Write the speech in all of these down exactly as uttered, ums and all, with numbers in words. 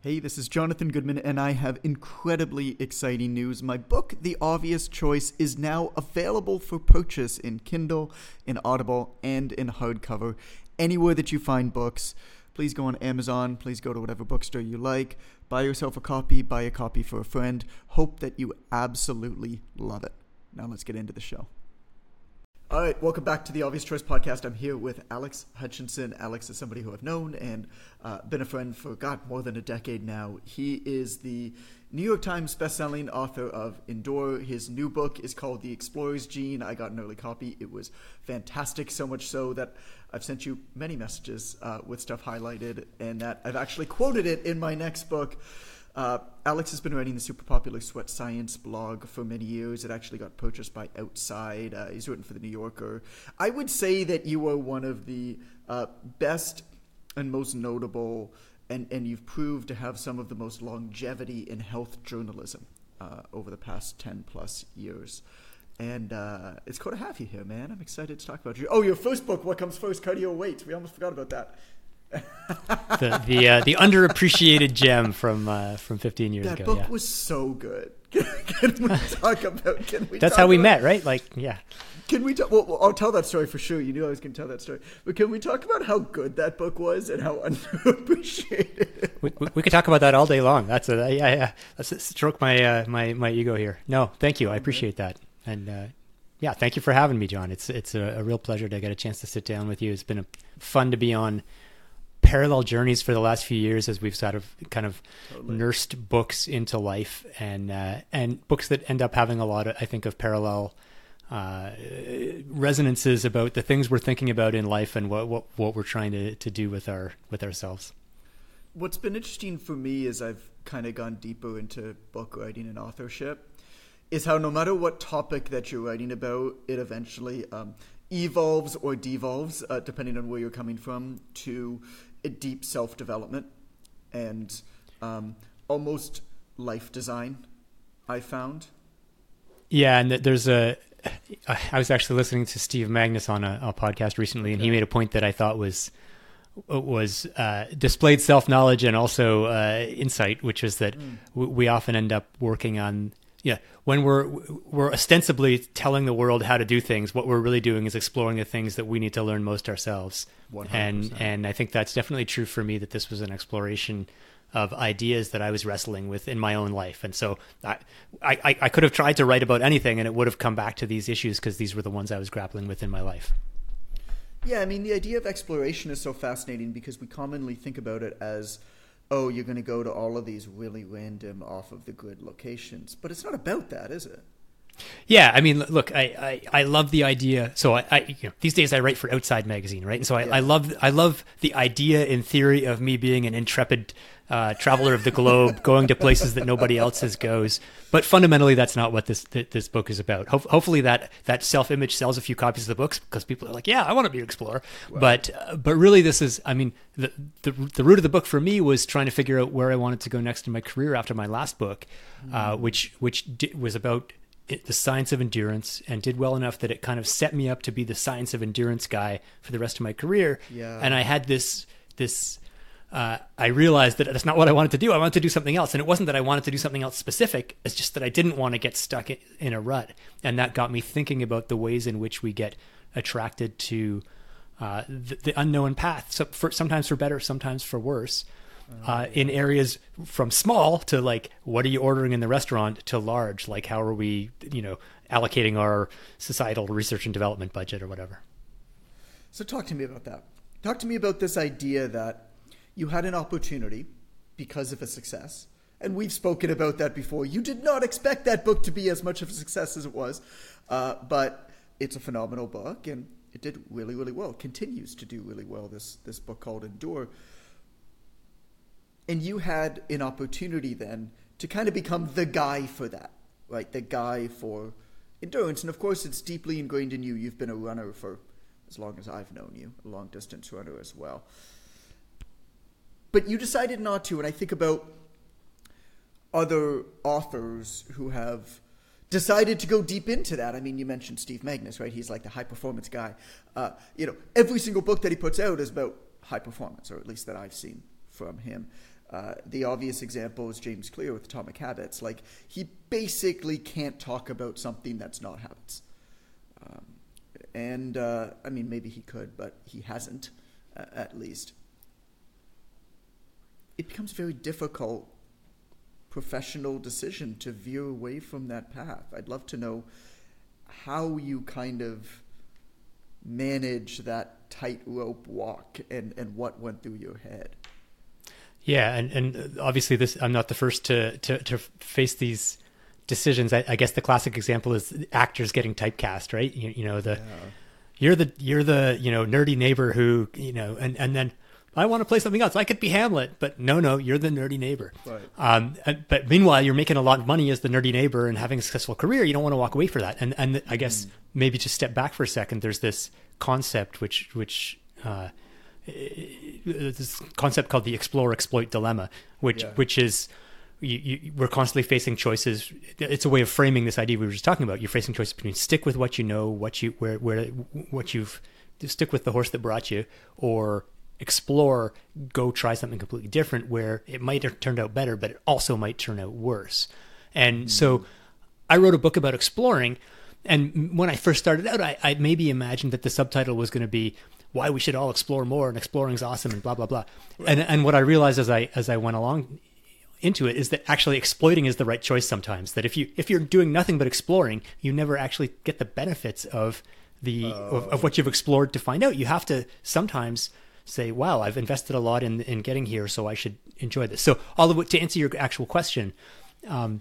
Hey, this is Jonathan Goodman, and I have incredibly exciting news. My book, The Obvious Choice, is now available for purchase in Kindle, in Audible, and in hardcover. Anywhere that you find books, please go on Amazon. Please go to whatever bookstore you like. Buy yourself a copy. Buy a copy for a friend. Hope that you absolutely love it. Now let's get into the show. All right, welcome back to the Obvious Choice podcast. I'm here with Alex Hutchinson. Alex is somebody who I've known and uh, been a friend for, God, more than a decade now. He is the New York Times bestselling author of Endure. His new book is called The Explorer's Gene. I got an early copy. It was fantastic, so much so that I've sent you many messages uh, with stuff highlighted, and that I've actually quoted it in my next book. Uh, Alex has been writing the super popular Sweat Science blog for many years. It actually got purchased by Outside. Uh, he's written for The New Yorker. I would say that you are one of the uh, best and most notable, and, and you've proved to have some of the most longevity in health journalism uh, over the past ten plus years. And uh, it's cool to have you here, man. I'm excited to talk about you. Oh, your first book, What Comes First? Cardio Weight. We almost forgot about that. the the, uh, the underappreciated gem from uh, from fifteen years that ago. That book yeah. was so good. Can we talk about? Can we? That's talk how we about, met, right? Like, yeah. Can we talk? Well, I'll tell that story for sure. You knew I was going to tell that story. But can we talk about how good that book was and how underappreciated? We, we, we could talk about that all day long. That's a yeah yeah. Let's stroke my uh, my my ego here. No, thank you. I appreciate that. And uh, yeah, thank you for having me, John. It's it's a, a real pleasure to get a chance to sit down with you. It's been a, fun to be on parallel journeys for the last few years as we've sort of kind of totally. nursed books into life, and uh, and books that end up having a lot of, I think, of parallel uh, resonances about the things we're thinking about in life and what, what, what we're trying to, to do with our with ourselves. What's been interesting for me as I've kind of gone deeper into book writing and authorship is how no matter what topic that you're writing about, it eventually um, evolves or devolves, uh, depending on where you're coming from, to a deep self-development and um, almost life design, I found. Yeah, and there's a... I was actually listening to Steve Magnus on a, a podcast recently, and he made a point that I thought was was uh, displayed self-knowledge and also uh, insight, which is that mm. w- we often end up working on... Yeah, when we're we're ostensibly telling the world how to do things, what we're really doing is exploring the things that we need to learn most ourselves. one hundred percent. And and I think that's definitely true for me, that this was an exploration of ideas that I was wrestling with in my own life. And so I I, I could have tried to write about anything and it would have come back to these issues because these were the ones I was grappling with in my life. Yeah, I mean, the idea of exploration is so fascinating because we commonly think about it as, oh, you're going to go to all of these really random off of the grid locations. But it's not about that, is it? Yeah, I mean, look, I, I, I love the idea. So I, I you know, these days I write for Outside magazine, right? And so I, yeah. I love I love the idea in theory of me being an intrepid uh, traveler of the globe, going to places that nobody else has goes. But fundamentally, that's not what this this book is about. Ho- hopefully, that that self-image sells a few copies of the books because people are like, yeah, I want to be an explorer. Wow. But uh, but really, this is, I mean, the, the the root of the book for me was trying to figure out where I wanted to go next in my career after my last book, mm. uh, which which di- was about It, the science of endurance, and did well enough that it kind of set me up to be the science of endurance guy for the rest of my career. Yeah. And I had this, this, uh, I realized that that's not what I wanted to do. I wanted to do something else. And it wasn't that I wanted to do something else specific. It's just that I didn't want to get stuck in, in a rut. And that got me thinking about the ways in which we get attracted to uh, the, the unknown path. So for, sometimes for better, sometimes for worse. Uh, in areas from small to like, what are you ordering in the restaurant, to large, like how are we, you know, allocating our societal research and development budget or whatever. So talk to me about that. Talk to me about this idea that you had an opportunity because of a success. And we've spoken about that before. You did not expect that book to be as much of a success as it was. Uh, but it's a phenomenal book and it did really, really well. It continues to do really well, this, this book called Endure. And you had an opportunity then to kind of become the guy for that, right? The guy for endurance. And of course, it's deeply ingrained in you. You've been a runner for as long as I've known you, a long distance runner as well. But you decided not to. And I think about other authors who have decided to go deep into that. I mean, you mentioned Steve Magnus, right? He's like the high performance guy. Uh, you know, every single book that he puts out is about high performance, or at least that I've seen from him. Uh, the obvious example is James Clear with Atomic Habits. Like, he basically can't talk about something that's not habits. Um, and, uh, I mean, maybe he could, but he hasn't, uh, at least. It becomes very difficult professional decision to veer away from that path. I'd love to know how you kind of manage that tightrope walk and, and what went through your head. Yeah, and, and obviously this I'm not the first to to, to face these decisions. I, I guess the classic example is actors getting typecast, right? You, you know, the yeah. you're the you're the you know nerdy neighbor who you know, and and then I want to play something else. I could be Hamlet, but no, no, you're the nerdy neighbor. Right. Um, but meanwhile, you're making a lot of money as the nerdy neighbor and having a successful career. You don't want to walk away for that. And and I guess mm. maybe just step back for a second. There's this concept which which uh, this concept called the explore exploit dilemma, which yeah. which is you, you, we're constantly facing choices. It's a way of framing this idea we were just talking about. You're facing choices between stick with what you know, what you where where what you've stick with the horse that brought you, or explore, go try something completely different where it might have turned out better, but it also might turn out worse. And mm. so I wrote a book about exploring. And when I first started out, I, I maybe imagined that the subtitle was going to be why we should all explore more and exploring's awesome and blah, blah, blah. Right. And and what I realized as I as I went along into it is that actually exploiting is the right choice sometimes. That if you if you're doing nothing but exploring, you never actually get the benefits of the uh, of, of what you've explored to find out. You have to sometimes say, wow, I've invested a lot in in getting here, so I should enjoy this. So all of it, to answer your actual question, um,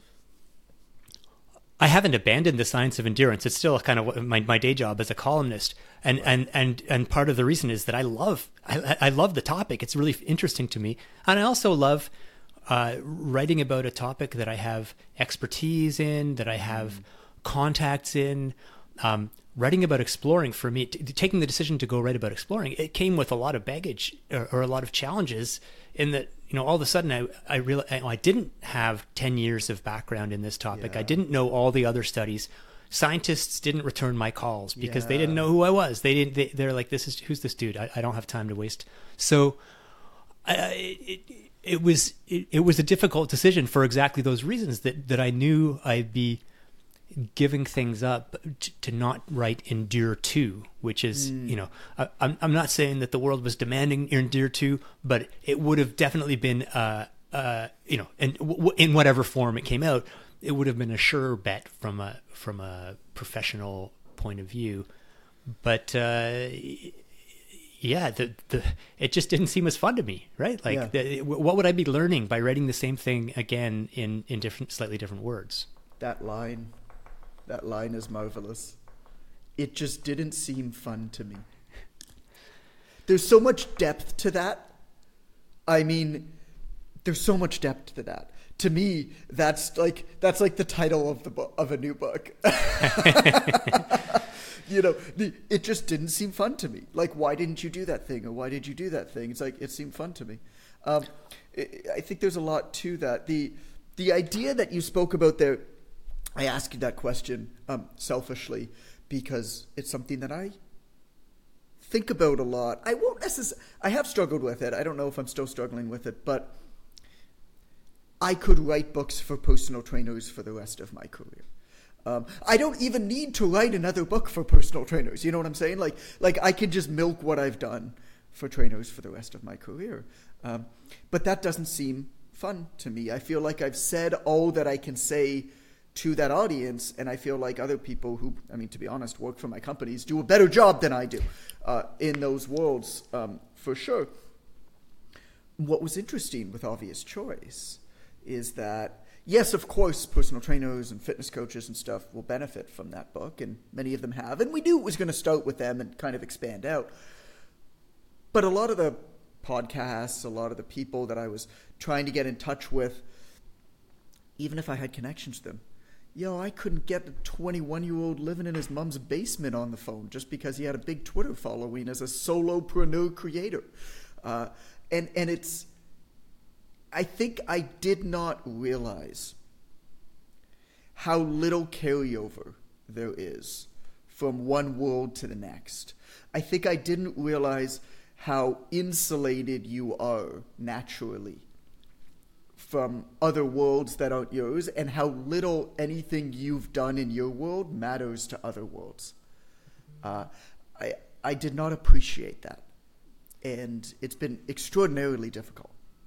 I haven't abandoned the science of endurance. It's still kind of my, my day job as a columnist. And, right. and, and, and part of the reason is that I love, I, I love the topic. It's really interesting to me. And I also love uh, writing about a topic that I have expertise in, that I have mm. contacts in. Um, writing about exploring for me, t- taking the decision to go write about exploring, it came with a lot of baggage or, or a lot of challenges in that, you know, all of a sudden I, I realized I didn't have ten years of background in this topic. Yeah. I didn't know all the other studies. Scientists didn't return my calls because yeah. they didn't know who I was. They didn't, they, they're like, this is, who's this dude? I, I don't have time to waste. So I, it, it was, it, it was a difficult decision for exactly those reasons that, that I knew I'd be giving things up to, to not write Endure two, which is, mm. you know, I, I'm I'm not saying that the world was demanding Endure two, but it would have definitely been, uh, uh, you know, and w- in whatever form it came out, it would have been a sure bet from a from a professional point of view. But uh, yeah, the the it just didn't seem as fun to me, right? Like, yeah. the, what would I be learning by writing the same thing again in in different, slightly different words? That line. That line is marvelous. It just didn't seem fun to me. There's so much depth to that. I mean, there's so much depth to that. To me, that's like that's like the title of the book, of a new book. You know, the, it just didn't seem fun to me. Like, why didn't you do that thing, or why did you do that thing? It's like it seemed fun to me. Um, it, I think there's a lot to that. The the idea that you spoke about there. I ask you that question um, selfishly because it's something that I think about a lot. I won't necessarily, I have struggled with it. I don't know if I'm still struggling with it, but I could write books for personal trainers for the rest of my career. Um, I don't even need to write another book for personal trainers. You know what I'm saying? Like, like I can just milk what I've done for trainers for the rest of my career. Um, but that doesn't seem fun to me. I feel like I've said all that I can say to that audience, and I feel like other people who, I mean, to be honest, work for my companies do a better job than I do uh, in those worlds, um, for sure. What was interesting with Obvious Choice is that, yes, of course, personal trainers and fitness coaches and stuff will benefit from that book, and many of them have, and we knew it was going to start with them and kind of expand out. But a lot of the podcasts, a lot of the people that I was trying to get in touch with, even if I had connections to them, yo, I couldn't get a twenty-one-year-old living in his mom's basement on the phone just because he had a big Twitter following as a solopreneur creator. Uh, and, and it's, I think I did not realize how little carryover there is from one world to the next. I think I didn't realize how insulated you are naturally from other worlds that aren't yours, and how little anything you've done in your world matters to other worlds. Uh, I I did not appreciate that, and it's been extraordinarily difficult.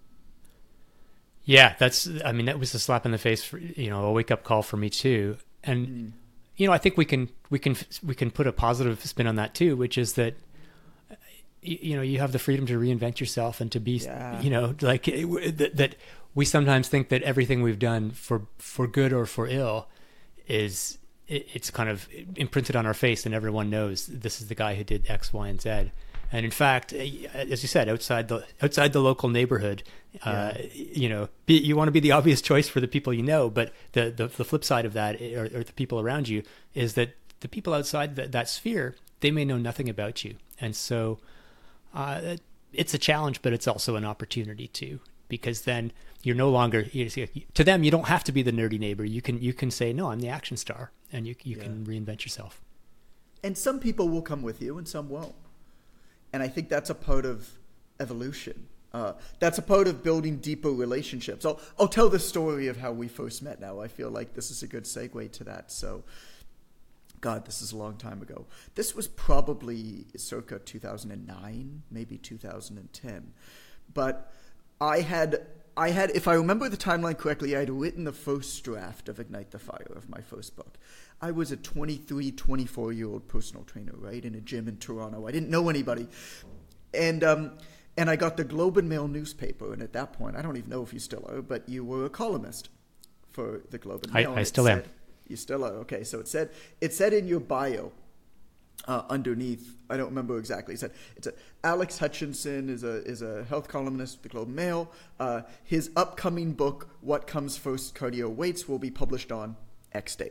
Yeah, that's. I mean, that was a slap in the face for, you know, a wake up call for me too. And mm. you know, I think we can we can we can put a positive spin on that too, which is that you know you have the freedom to reinvent yourself and to be, yeah. you know, like that, that we sometimes think that everything we've done for for good or for ill is it, it's kind of imprinted on our face, and everyone knows this is the guy who did X, Y, and Z. And in fact, as you said, outside the outside the local neighborhood, uh, yeah. you know, be, you want to be the obvious choice for the people you know. But the the, the flip side of that, or, or the people around you, is that the people outside that, that sphere, they may know nothing about you. And so uh, it's a challenge, but it's also an opportunity too, because then you're no longer, you know, to them, you don't have to be the nerdy neighbor. You can you can say, no, I'm the action star, and you you yeah. can reinvent yourself. And some people will come with you, and some won't. And I think that's a part of evolution. Uh, that's a part of building deeper relationships. I'll, I'll tell the story of how we first met now. I feel like this is a good segue to that. So, God, this is a long time ago. This was probably circa two thousand nine, maybe two thousand ten. But I had, I had, if I remember the timeline correctly, I had written the first draft of Ignite the Fire of my first book. I was a twenty-three, twenty-four-year-old personal trainer, right, in a gym in Toronto. I didn't know anybody. And um, and I got the Globe and Mail newspaper, and at that point, I don't even know if you still are, but you were a columnist for the Globe and Mail. I, I still am. Said, you still are? Okay, so it said it said in your bio uh, underneath, I don't remember exactly, it said, it's a, Alex Hutchinson is a is a health columnist for the Globe and Mail. Uh, his upcoming book, What Comes First, Cardio Weights, will be published on X date.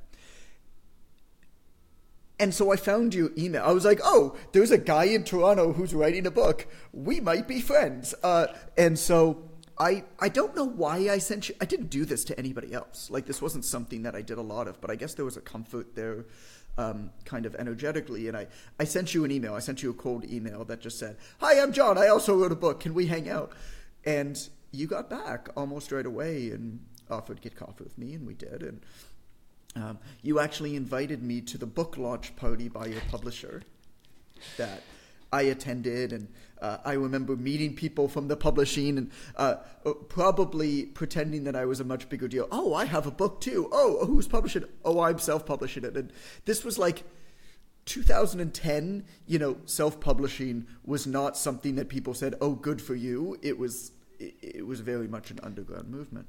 And so I found your email. I was like, oh, there's a guy in Toronto who's writing a book. We might be friends. Uh, and so I I don't know why I sent you. I didn't do this to anybody else. Like, this wasn't something that I did a lot of, but I guess there was a comfort there um, kind of energetically. And I, I sent you an email. I sent you a cold email that just said, hi, I'm John. I also wrote a book. Can we hang out? And you got back almost right away and offered to get coffee with me, and we did. And Um, you actually invited me to the book launch party by your publisher that I attended, and uh, I remember meeting people from the publishing and uh, probably pretending that I was a much bigger deal. Oh, I have a book too. Oh, who's publishing it? Oh, I'm self-publishing it. And this was like two thousand ten, you know, self-publishing was not something that people said, oh, good for you. It was, it, it was very much an underground movement.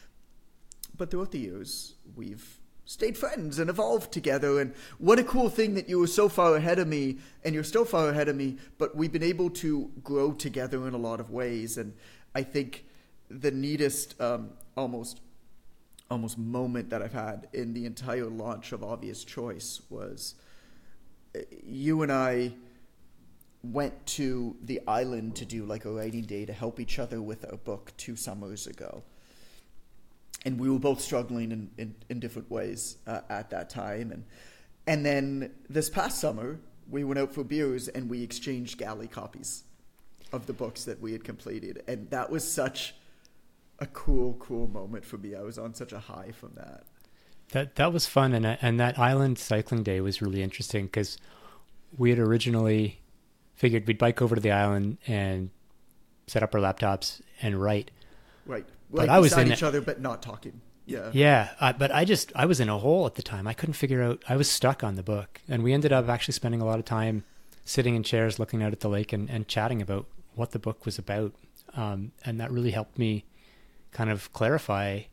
But throughout the years, we've stayed friends and evolved together. And what a cool thing that you were so far ahead of me, and you're still far ahead of me, but we've been able to grow together in a lot of ways. And I think the neatest um, almost almost moment that I've had in the entire launch of Obvious Choice was you and I went to the island to do like a writing day to help each other with our book two summers ago. And we were both struggling in, in, in different ways uh, at that time. And and then this past summer, we went out for beers and we exchanged galley copies of the books that we had completed. And that was such a cool, cool moment for me. I was on such a high from that. That that was fun. And, and that island cycling day was really interesting because we had originally figured we'd bike over to the island and set up our laptops and write. Right. But like I was beside in each other, but not talking. Yeah. Yeah. Uh, but I just, I was in a hole at the time. I couldn't figure out, I was stuck on the book. And we ended up actually spending a lot of time sitting in chairs, looking out at the lake and, and chatting about what the book was about. Um, and that really helped me kind of clarify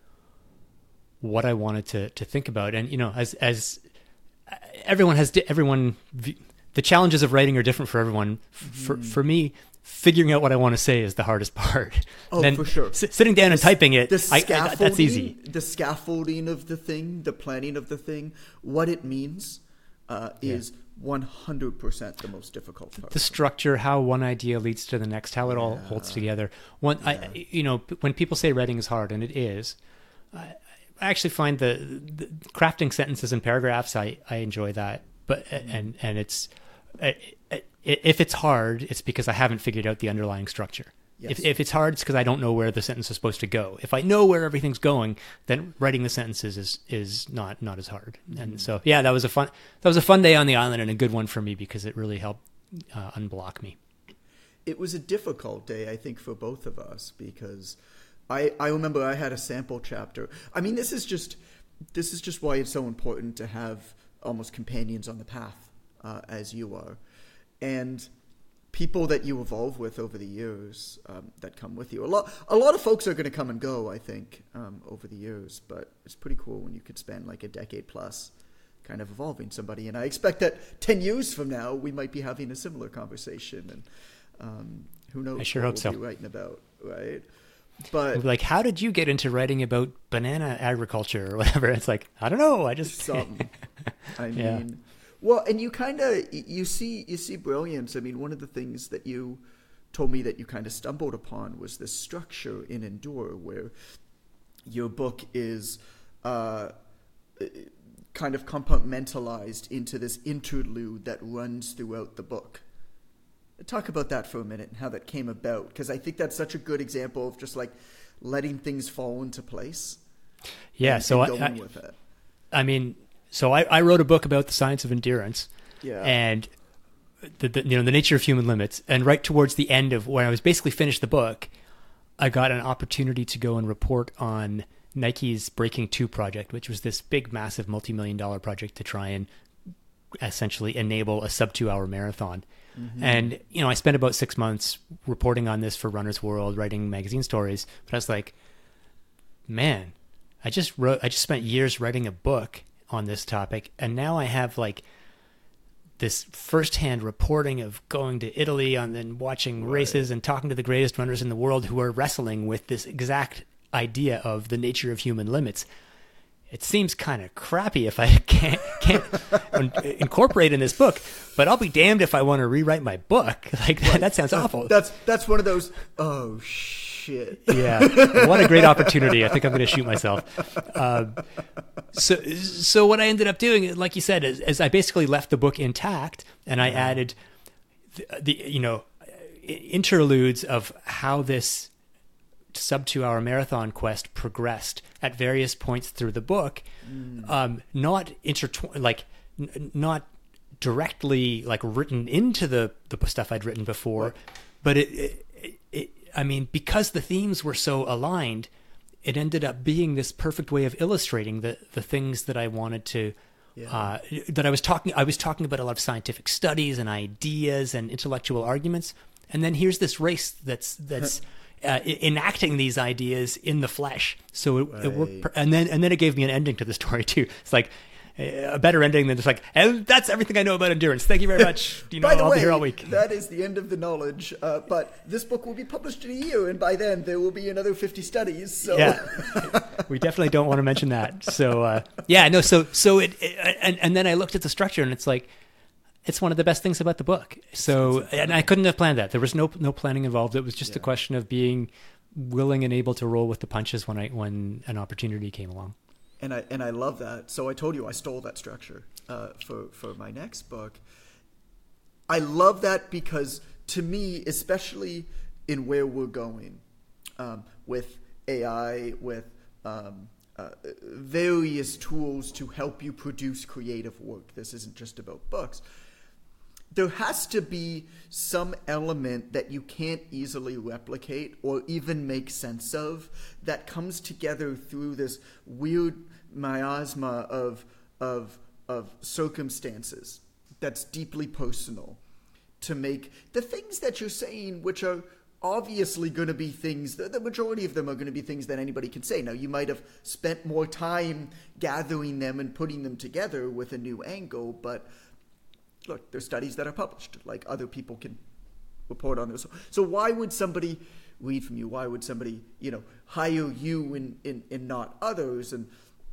what I wanted to, to think about. And, you know, as, as everyone has, everyone, the challenges of writing are different for everyone. For, mm. for me, figuring out what I want to say is the hardest part. Oh, then for sure. S- sitting down and the, typing it, the I, I, that's easy. The scaffolding of the thing, the planning of the thing, what it means uh, is yeah. one hundred percent the most difficult part. The structure, how one idea leads to the next, how it all yeah. holds together. One, yeah. I, you know, when people say writing is hard, and it is, I, I actually find the, the crafting sentences and paragraphs, I, I enjoy that. But mm-hmm. and and it's. It, if it's hard, it's because I haven't figured out the underlying structure. Yes. If if it's hard, it's because I don't know where the sentence is supposed to go. If I know where everything's going, then writing the sentences is is not not as hard. Mm-hmm. And so, yeah, that was a fun that was a fun day on the island and a good one for me because it really helped uh, unblock me. It was a difficult day, I think, for both of us because I I remember I had a sample chapter. I mean, this is just this is just why it's so important to have almost companions on the path uh, as you are, and people that you evolve with over the years um, that come with you. A lot, a lot of folks are going to come and go, I think, um, over the years. But it's pretty cool when you could spend like a decade plus kind of evolving somebody. And I expect that ten years from now, we might be having a similar conversation. And um, who knows I sure what hope we'll so. be writing about, right? But like, how did you get into writing about banana agriculture or whatever? It's like, I don't know. I just something. I mean... Yeah. Well, and you kind of you see you see brilliance. I mean, one of the things that you told me that you kind of stumbled upon was this structure in Endure, where your book is uh, kind of compartmentalized into this interlude that runs throughout the book. Talk about that for a minute and how that came about, because I think that's such a good example of just like letting things fall into place. Yeah. And, so and I, going I, with it. I mean. So I, I wrote a book about the science of endurance, yeah. and the, the you know the nature of human limits. And right towards the end of when I was basically finished the book, I got an opportunity to go and report on Nike's Breaking Two project, which was this big, massive, multi-million dollar project to try and essentially enable a sub two hour marathon. Mm-hmm. And you know I spent about six months reporting on this for Runner's World, writing magazine stories. But I was like, man, I just wrote. I just spent years writing a book on this topic, and now I have like this firsthand reporting of going to Italy and then watching right. races and talking to the greatest runners in the world who are wrestling with this exact idea of the nature of human limits. It seems kind of crappy if I can't can't incorporate in this book, but I'll be damned if I want to rewrite my book. Like that, right. that sounds awful. That's that's one of those. Oh shit! Yeah, what a great opportunity. I think I'm going to shoot myself. Uh, so, so what I ended up doing, like you said, is, is I basically left the book intact, and I added the, the you know interludes of how this sub two hour marathon quest progressed at various points through the book, mm. um, not intertwined, like n- not directly like written into the, the stuff I'd written before, right. but it, it, it, I mean, because the themes were so aligned, it ended up being this perfect way of illustrating the, the things that I wanted to, yeah. uh, that I was talking, I was talking about a lot of scientific studies and ideas and intellectual arguments. And then here's this race that's, that's, Uh, enacting these ideas in the flesh, so it, right. it worked, and then and then it gave me an ending to the story too. It's like a better ending than just like, and that's everything I know about endurance. Thank you very much. You know, by the I'll way, be here all week. That is the end of the knowledge. Uh, but this book will be published in a year, and by then there will be another fifty studies. So yeah, we definitely don't want to mention that. So uh, yeah, no. So so it, it and and then I looked at the structure, and it's like. It's one of the best things about the book. So, and I couldn't have planned that. There was no no planning involved. It was just yeah. a question of being willing and able to roll with the punches when I when an opportunity came along. And I and I love that. So I told you I stole that structure uh, for for my next book. I love that because to me, especially in where we're going um, with A I, with um, uh, various tools to help you produce creative work. This isn't just about books. There has to be some element that you can't easily replicate or even make sense of that comes together through this weird miasma of of of circumstances that's deeply personal to make the things that you're saying, which are obviously going to be things, the, the majority of them are going to be things that anybody can say. Now, you might have spent more time gathering them and putting them together with a new angle, but look, there's studies that are published, like other people can report on this. So why would somebody read from you? Why would somebody, you know, hire you and, and, and not others? And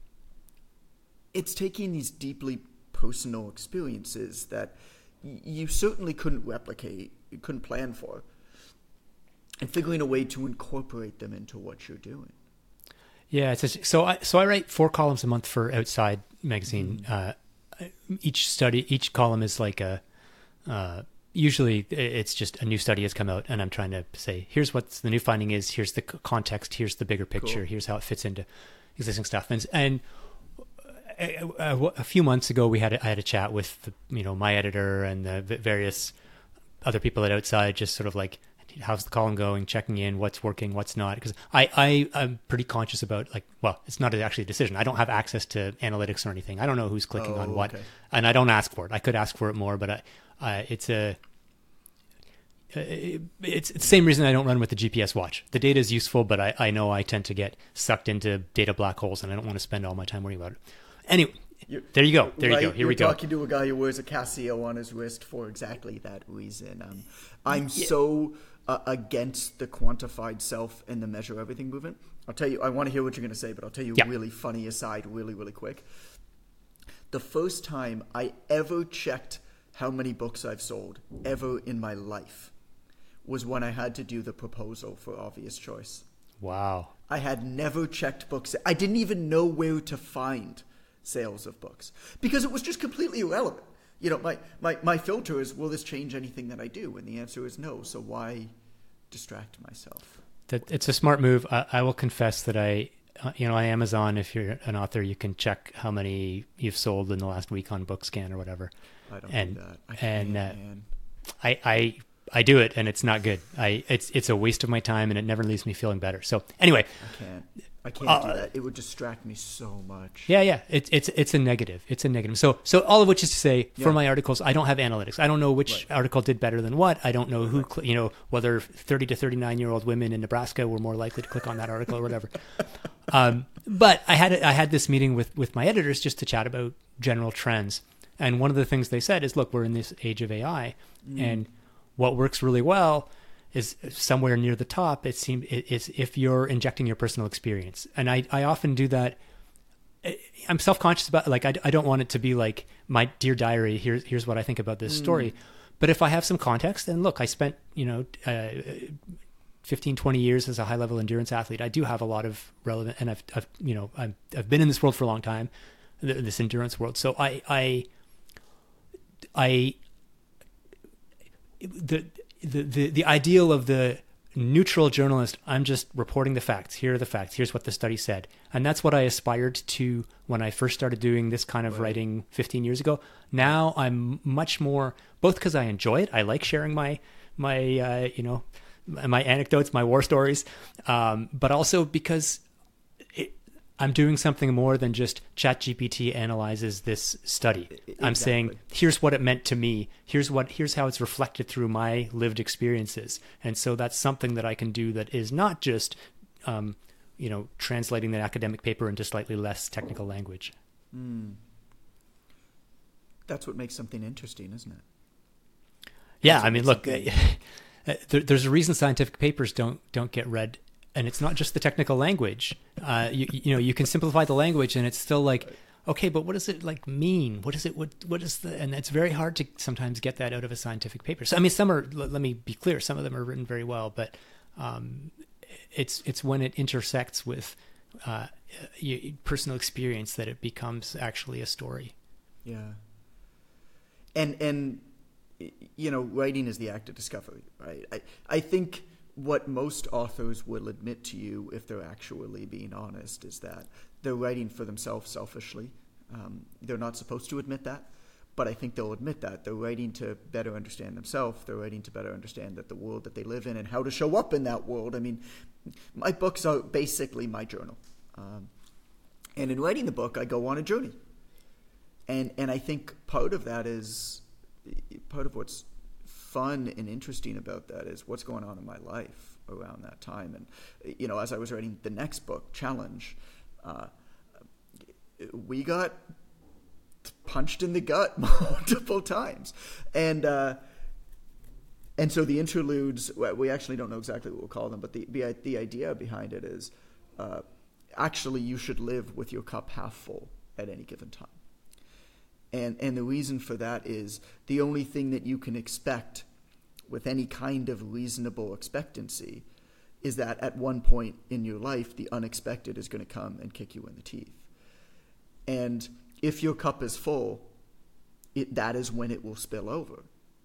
it's taking these deeply personal experiences that y- you certainly couldn't replicate, you couldn't plan for, and figuring a way to incorporate them into what you're doing. Yeah, it's a, so I so I write four columns a month for Outside magazine. Mm-hmm. Uh, each study, each column is like a uh, usually it's just a new study has come out and I'm trying to say, here's what the new finding is, here's the context, here's the bigger picture, cool. Here's how it fits into existing stuff. And, and a, a, a few months ago, we had a, I had a chat with the, you know, my editor and the various other people at Outside, just sort of like, how's the column going, checking in, what's working, what's not. Because I, I, I'm pretty conscious about, like, well, it's not actually a decision. I don't have access to analytics or anything. I don't know who's clicking oh, on what. Okay. And I don't ask for it. I could ask for it more, but I, uh, it's a, it's, it's the same reason I don't run with the G P S watch. The data is useful, but I, I know I tend to get sucked into data black holes and I don't want to spend all my time worrying about it. Anyway, you're, there you go. There right, you go. Here we go. You're talking to a guy who wears a Casio on his wrist for exactly that reason. Um, I'm yeah. so... Uh, against the quantified self and the measure everything movement. I'll tell you, I want to hear what you're going to say, but I'll tell you yeah. a really funny aside really, really quick. The first time I ever checked how many books I've sold ever in my life was when I had to do the proposal for Obvious Choice. Wow. I had never checked books. I didn't even know where to find sales of books because it was just completely irrelevant. You know, my, my, my filter is, will this change anything that I do? And the answer is no. So why distract myself? That it's a smart move. I, I will confess that I, uh, you know, on Amazon, if you're an author, you can check how many you've sold in the last week on BookScan or whatever. I don't and, do that. I and can't, uh, I, I, I do it, and it's not good. I, it's, it's a waste of my time, and it never leaves me feeling better. So anyway, I can't. I can't uh, do that. It would distract me so much. Yeah, yeah. It's it's it's a negative. It's a negative. So so all of which is to say, for yeah. my articles, I don't have analytics. I don't know which right. article did better than what. I don't know who, right. you know, whether thirty to thirty-nine year old women in Nebraska were more likely to click on that article or whatever. um, but I had I had this meeting with with my editors just to chat about general trends. And one of the things they said is, look, we're in this age of A I, mm. and what works really well is somewhere near the top. It seems is if you're injecting your personal experience, and I, I often do that. I'm self-conscious about like I, I don't want it to be like my dear diary. Here's here's what I think about this mm. story, but if I have some context, and look, I spent you know uh, fifteen, twenty years as a high-level endurance athlete. I do have a lot of relevant, and I've, I've you know I've, I've been in this world for a long time, this endurance world. So I I I the The, the the ideal of the neutral journalist, I'm just reporting the facts. Here are the facts. Here's what the study said. And that's what I aspired to when I first started doing this kind of right. writing fifteen years ago. Now I'm much more, both because I enjoy it. I like sharing my, my uh, you know, my anecdotes, my war stories, um, but also because it, I'm doing something more than just ChatGPT analyzes this study. Exactly. I'm saying, here's what it meant to me. Here's what, here's how it's reflected through my lived experiences. And so that's something that I can do that is not just, um, you know, translating the academic paper into slightly less technical language. Mm. That's what makes something interesting, isn't it? Yeah. I mean, look, uh, there, there's a reason scientific papers don't, don't get read. And it's not just the technical language. Uh, you, you know, you can simplify the language, and it's still like, okay, but what does it like mean? What is it? What what is the? And it's very hard to sometimes get that out of a scientific paper. So I mean, some are. Let, let me be clear. Some of them are written very well, but um, it's it's when it intersects with uh, personal experience that it becomes actually a story. Yeah. And and you know, writing is the act of discovery, right? I I think. What most authors will admit to you, if they're actually being honest, is that they're writing for themselves selfishly. Um, they're not supposed to admit that, but I think they'll admit that. They're writing to better understand themselves. They're writing to better understand that the world that they live in and how to show up in that world. I mean, my books are basically my journal. Um, and in writing the book, I go on a journey. And and I think part of that is, part of what's fun and interesting about that is what's going on in my life around that time. And, you know, as I was writing the next book, Challenge, uh, we got punched in the gut multiple times. And, uh, and so the interludes, we actually don't know exactly what we'll call them, but the, the, the idea behind it is uh, actually you should live with your cup half full at any given time. And and the reason for that is the only thing that you can expect with any kind of reasonable expectancy is that at one point in your life, the unexpected is going to come and kick you in the teeth. And if your cup is full, it, that is when it will spill over.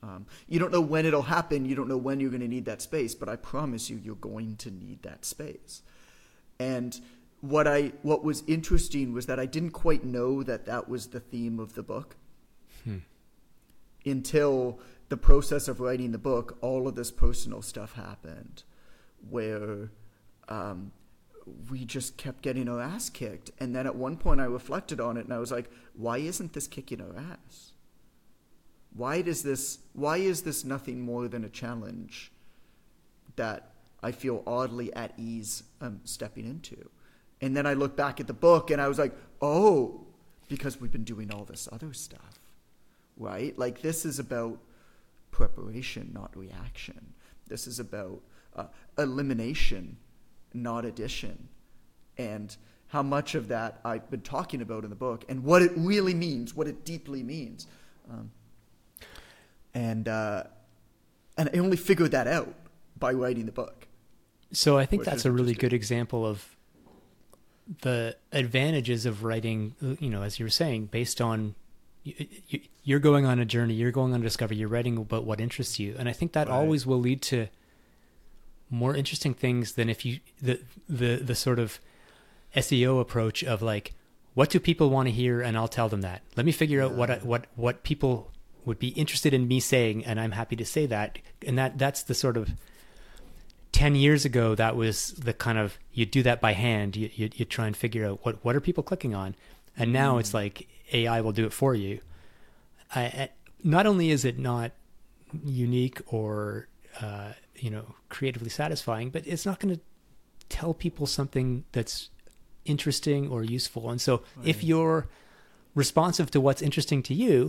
Um, you don't know when it'll happen. You don't know when you're going to need that space, but I promise you, you're going to need that space. And what I what was interesting was that I didn't quite know that that was the theme of the book hmm. until the process of writing the book. All of this personal stuff happened, where um, we just kept getting our ass kicked. And then at one point, I reflected on it, and I was like, "Why isn't this kicking our ass? Why does this? Why is this nothing more than a challenge that I feel oddly at ease um, stepping into?" And then I look back at the book and I was like, "Oh, because we've been doing all this other stuff, right? Like this is about preparation, not reaction. This is about uh, elimination, not addition, and how much of that I've been talking about in the book and what it really means, what it deeply means." Um, And uh, and I only figured that out by writing the book. So I think that's a really good example of the advantages of writing, you know, as you were saying, based on you, you, you're going on a journey, you're going on a discovery, you're writing about what interests you. And I think that right. always will lead to more interesting things than if you, the, the, the sort of S E O approach of like, what do people want to hear? And I'll tell them that. Let me figure yeah. out what, I, what, what people would be interested in me saying, and I'm happy to say that. And that that's the sort of ten years ago, that was the kind of, you do that by hand. You, you, you try and figure out what, what are people clicking on? And now mm. it's like A I will do it for you. I, not only is it not unique or, uh, you know, creatively satisfying, but it's not going to tell people something that's interesting or useful. And so right. if you're responsive to what's interesting to you,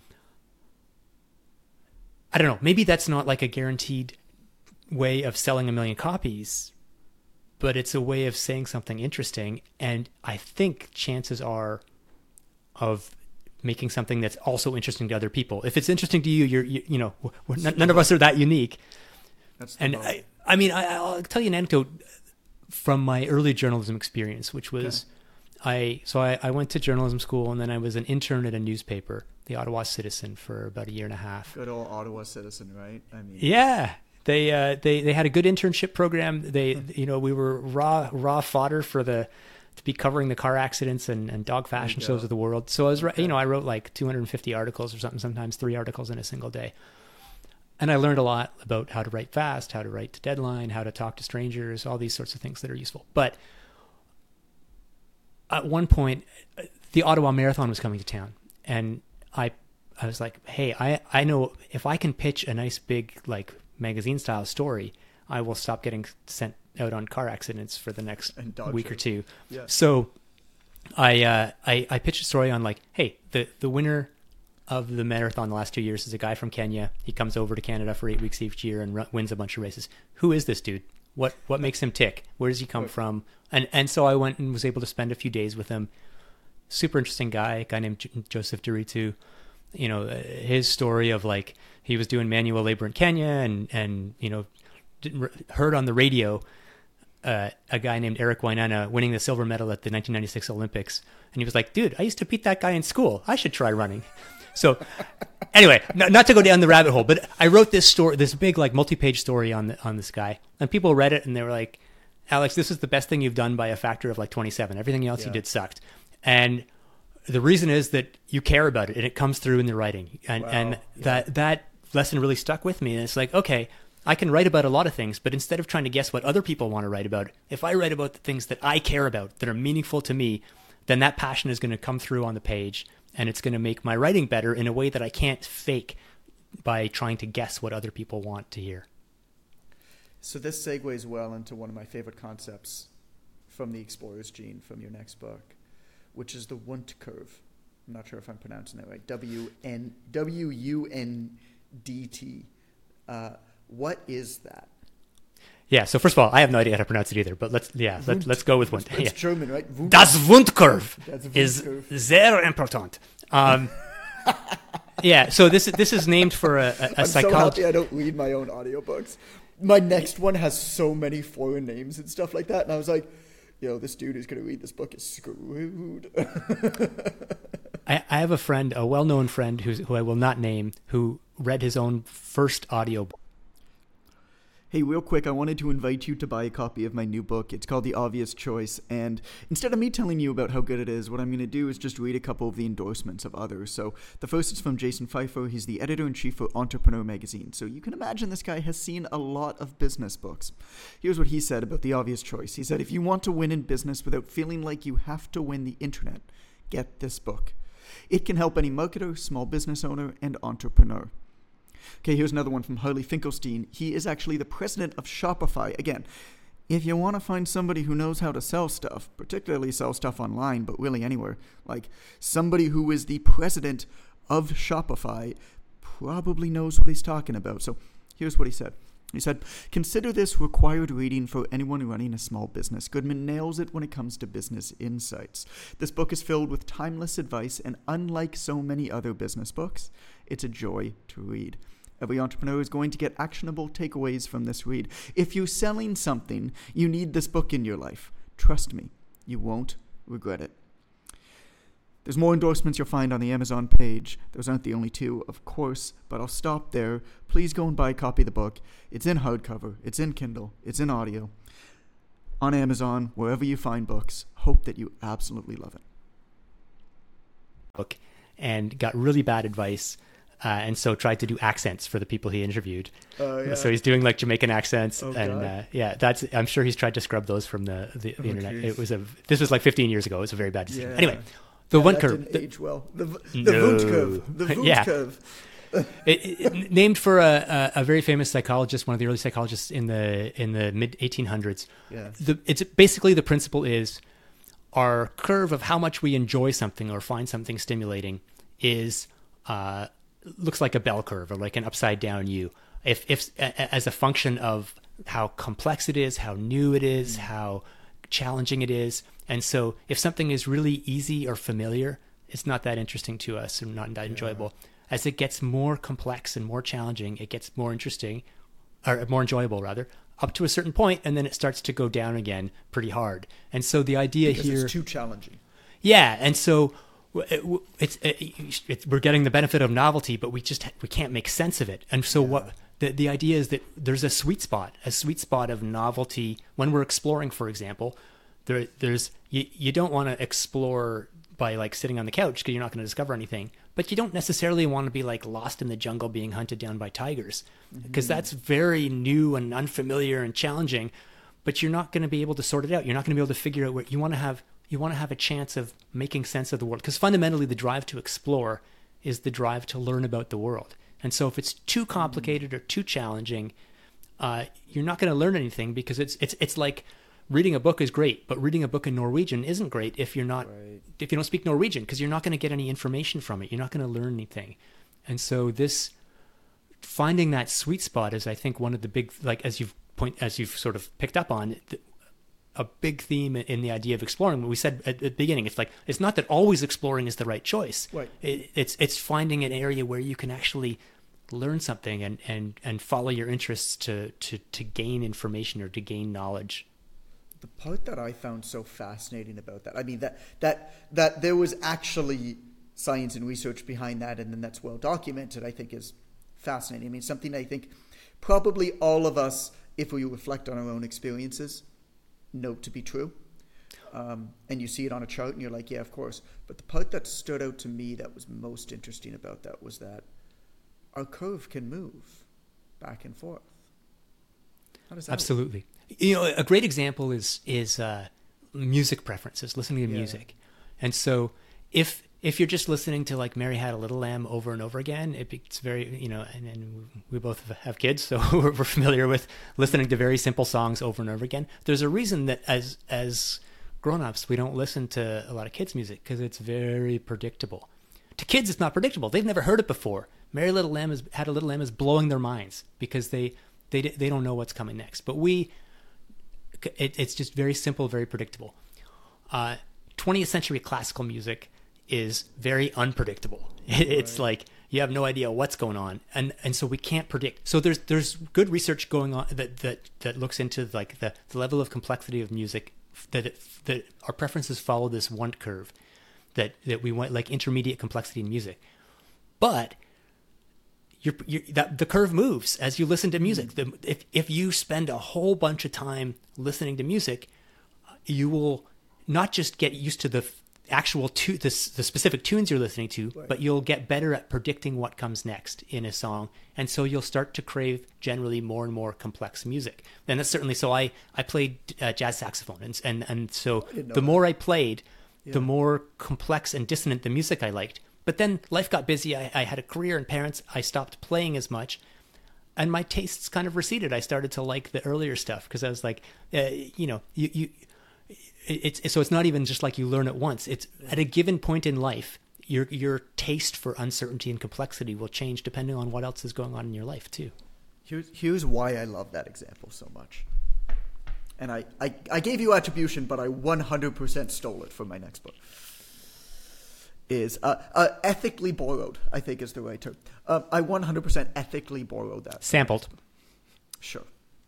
I don't know, maybe that's not like a guaranteed way of selling a million copies, but it's a way of saying something interesting. And I think chances are of making something that's also interesting to other people. If it's interesting to you, you're, you, you know, we're, none, none of us are that unique. That's and I, I mean, I, I'll tell you an anecdote from my early journalism experience, which was okay. I, so I, I went to journalism school and then I was an intern at a newspaper, the Ottawa Citizen, for about a year and a half. Good old Ottawa Citizen, right? I mean, yeah, they uh, they they had a good internship program. They, you know, we were raw raw fodder for the to be covering the car accidents and, and dog fashion shows of the world. So I was, okay. you know, I wrote like two hundred fifty articles or something, sometimes three articles in a single day, and I learned a lot about how to write fast, how to write to deadline, how to talk to strangers, all these sorts of things that are useful. But at one point, the Ottawa Marathon was coming to town, and I I was like, hey, I, I know if I can pitch a nice big like magazine style story, I will stop getting sent out on car accidents for the next week shows. or two. Yeah. So I, uh, I I pitched a story on like, hey, the, the winner of the marathon the last two years is a guy from Kenya. He comes over to Canada for eight weeks each year and r- wins a bunch of races. Who is this dude? What what makes him tick? Where does he come right. from? And and so I went and was able to spend a few days with him. Super interesting guy, a guy named J- Joseph Duritu. You know, uh, his story of like, he was doing manual labor in Kenya and, and you know, heard on the radio uh, a guy named Eric Wainana winning the silver medal at the nineteen ninety-six Olympics. And he was like, dude, I used to beat that guy in school. I should try running. So anyway, not, not to go down the rabbit hole, but I wrote this story, this big like multi-page story on the, on this guy. And people read it and they were like, Alex, this is the best thing you've done by a factor of like twenty-seven. Everything else yeah. you did sucked. And the reason is that you care about it and it comes through in the writing. And, wow. and yeah. that, that lesson really stuck with me. And it's like, okay, I can write about a lot of things, but instead of trying to guess what other people want to write about, if I write about the things that I care about, that are meaningful to me, then that passion is going to come through on the page and it's going to make my writing better in a way that I can't fake by trying to guess what other people want to hear. So this segues well into one of my favorite concepts from the Explorer's Gene from your next book, which is the Wundt curve. I'm not sure if I'm pronouncing that right. W N W U N D T. Uh, what is that? Yeah. So first of all, I have no idea how to pronounce it either. But let's yeah let, let's go with Wundt. It's yeah. German, right? Wundt. Das Wundkurve Wundt is curve. sehr important. Um, yeah. So this this is named for a, a, a I'm psychologist. so happy I don't read my own audiobooks. My next one has so many foreign names and stuff like that, and I was like, yo, this dude who's going to read this book is screwed. I, I have a friend, a well-known friend who's, who I will not name, who read his own first audiobook. Hey, real quick, I wanted to invite you to buy a copy of my new book. It's called The Obvious Choice, and instead of me telling you about how good it is, what I'm going to do is just read a couple of the endorsements of others. So the first is from Jason Pfeiffer. He's the editor-in-chief for Entrepreneur Magazine. So you can imagine this guy has seen a lot of business books. Here's what he said about The Obvious Choice. He said, if you want to win in business without feeling like you have to win the internet, get this book. It can help any marketer, small business owner, and entrepreneur. Okay, here's another one from Harley Finkelstein. He is actually the president of Shopify. Again, if you want to find somebody who knows how to sell stuff, particularly sell stuff online, but really anywhere, like somebody who is the president of Shopify probably knows what he's talking about. So here's what he said. He said, consider this required reading for anyone running a small business. Goodman nails it when it comes to business insights. This book is filled with timeless advice, and unlike so many other business books, it's a joy to read. Every entrepreneur is going to get actionable takeaways from this read. If you're selling something, you need this book in your life. Trust me, you won't regret it. There's more endorsements you'll find on the Amazon page. Those aren't the only two, of course, but I'll stop there. Please go and buy a copy of the book. It's in hardcover, it's in Kindle, it's in audio. On Amazon, wherever you find books. Hope that you absolutely love it. Book and got really bad advice. Uh, and so tried to do accents for the people he interviewed. Oh, yeah. So he's doing like Jamaican accents, oh, and uh, yeah, that's. I'm sure he's tried to scrub those from the the, the oh, internet. Geez. It was a. This was like fifteen years ago. It was a very bad decision. Yeah. Anyway, the yeah, one that curve. Didn't the, age well. The the no. Wundt curve. The Wundt yeah. curve. it, it, named for a, a, a very famous psychologist, one of the early psychologists in the in the mid eighteen hundreds. Yeah. The, it's basically the principle is our curve of how much we enjoy something or find something stimulating is. Uh, looks like a bell curve or like an upside down U. If, if as a function of how complex it is, how new it is, mm. how challenging it is. And so if something is really easy or familiar, it's not that interesting to us and not that yeah. enjoyable. As it gets more complex and more challenging, it gets more interesting or more enjoyable rather, up to a certain point, and then it starts to go down again pretty hard. And so the idea because here... it's too challenging. Yeah, and so... It's, it's, it's we're getting the benefit of novelty, but we just we can't make sense of it. And so yeah. what the the idea is that there's a sweet spot, a sweet spot of novelty when we're exploring. For example, there there's you, you don't want to explore by like sitting on the couch because you're not going to discover anything. But you don't necessarily want to be like lost in the jungle being hunted down by tigers because mm-hmm. that's very new and unfamiliar and challenging. But you're not going to be able to sort it out. You're not going to be able to figure out where you want to have. You want to have a chance of making sense of the world because fundamentally the drive to explore is the drive to learn about the world. And so if it's too complicated or too challenging, uh, you're not going to learn anything because it's it's it's like reading a book is great, but reading a book in Norwegian isn't great if you're not right. if you don't speak Norwegian because you're not going to get any information from it. You're not going to learn anything. And so this finding that sweet spot is, I think, one of the big like as you've point as you've sort of picked up on. The, a big theme in the idea of exploring. What we said at the beginning, it's like, it's not that always exploring is the right choice. Right. It, it's, it's finding an area where you can actually learn something and, and, and follow your interests to, to, to gain information or to gain knowledge. The part that I found so fascinating about that, I mean, that, that, that there was actually science and research behind that, and then that's well documented, I think is fascinating. I mean, something I think probably all of us, if we reflect on our own experiences, know to be true. Um, and you see it on a chart and you're like, yeah, of course. But the part that stood out to me that was most interesting about that was that our curve can move back and forth. How does that Absolutely. Work? You know, a great example is is uh, music preferences, listening to yeah. music. And so if if you're just listening to like Mary Had a Little Lamb over and over again, it, it's very, you know, and, and we both have kids, so we're, we're familiar with listening to very simple songs over and over again. There's a reason that as as grown-ups, we don't listen to a lot of kids' music because it's very predictable. To kids, it's not predictable. They've never heard it before. Mary Little Lamb is, Had a Little Lamb is blowing their minds because they they they don't know what's coming next. But we, it, it's just very simple, very predictable. Uh, twentieth century classical music is very unpredictable. It's right. like you have no idea what's going on, and and so we can't predict. So there's there's good research going on that that, that looks into like the, the level of complexity of music that it, that our preferences follow this Wundt curve, that, that we want, like intermediate complexity in music. But you're, you're, that the curve moves as you listen to music. The, if, if you spend a whole bunch of time listening to music, you will not just get used to the actual tu- the, the specific tunes you're listening to, right. but you'll get better at predicting what comes next in a song. And so you'll start to crave generally more and more complex music. And that's certainly, so I, I played uh, jazz saxophone. And, and, and so the that. more I played, yeah. the more complex and dissonant the music I liked. But then life got busy. I, I had a career and parents. I stopped playing as much. And my tastes kind of receded. I started to like the earlier stuff because I was like, uh, you know, you, you It's so it's not even just like you learn it once. It's at a given point in life, your your taste for uncertainty and complexity will change depending on what else is going on in your life too. Here's here's why I love that example so much. And I, I, I gave you attribution, but I one hundred percent stole it for my next book. Is uh, uh, ethically borrowed, I think is the right term. Uh, I one hundred percent ethically borrowed that. Sampled. Sure.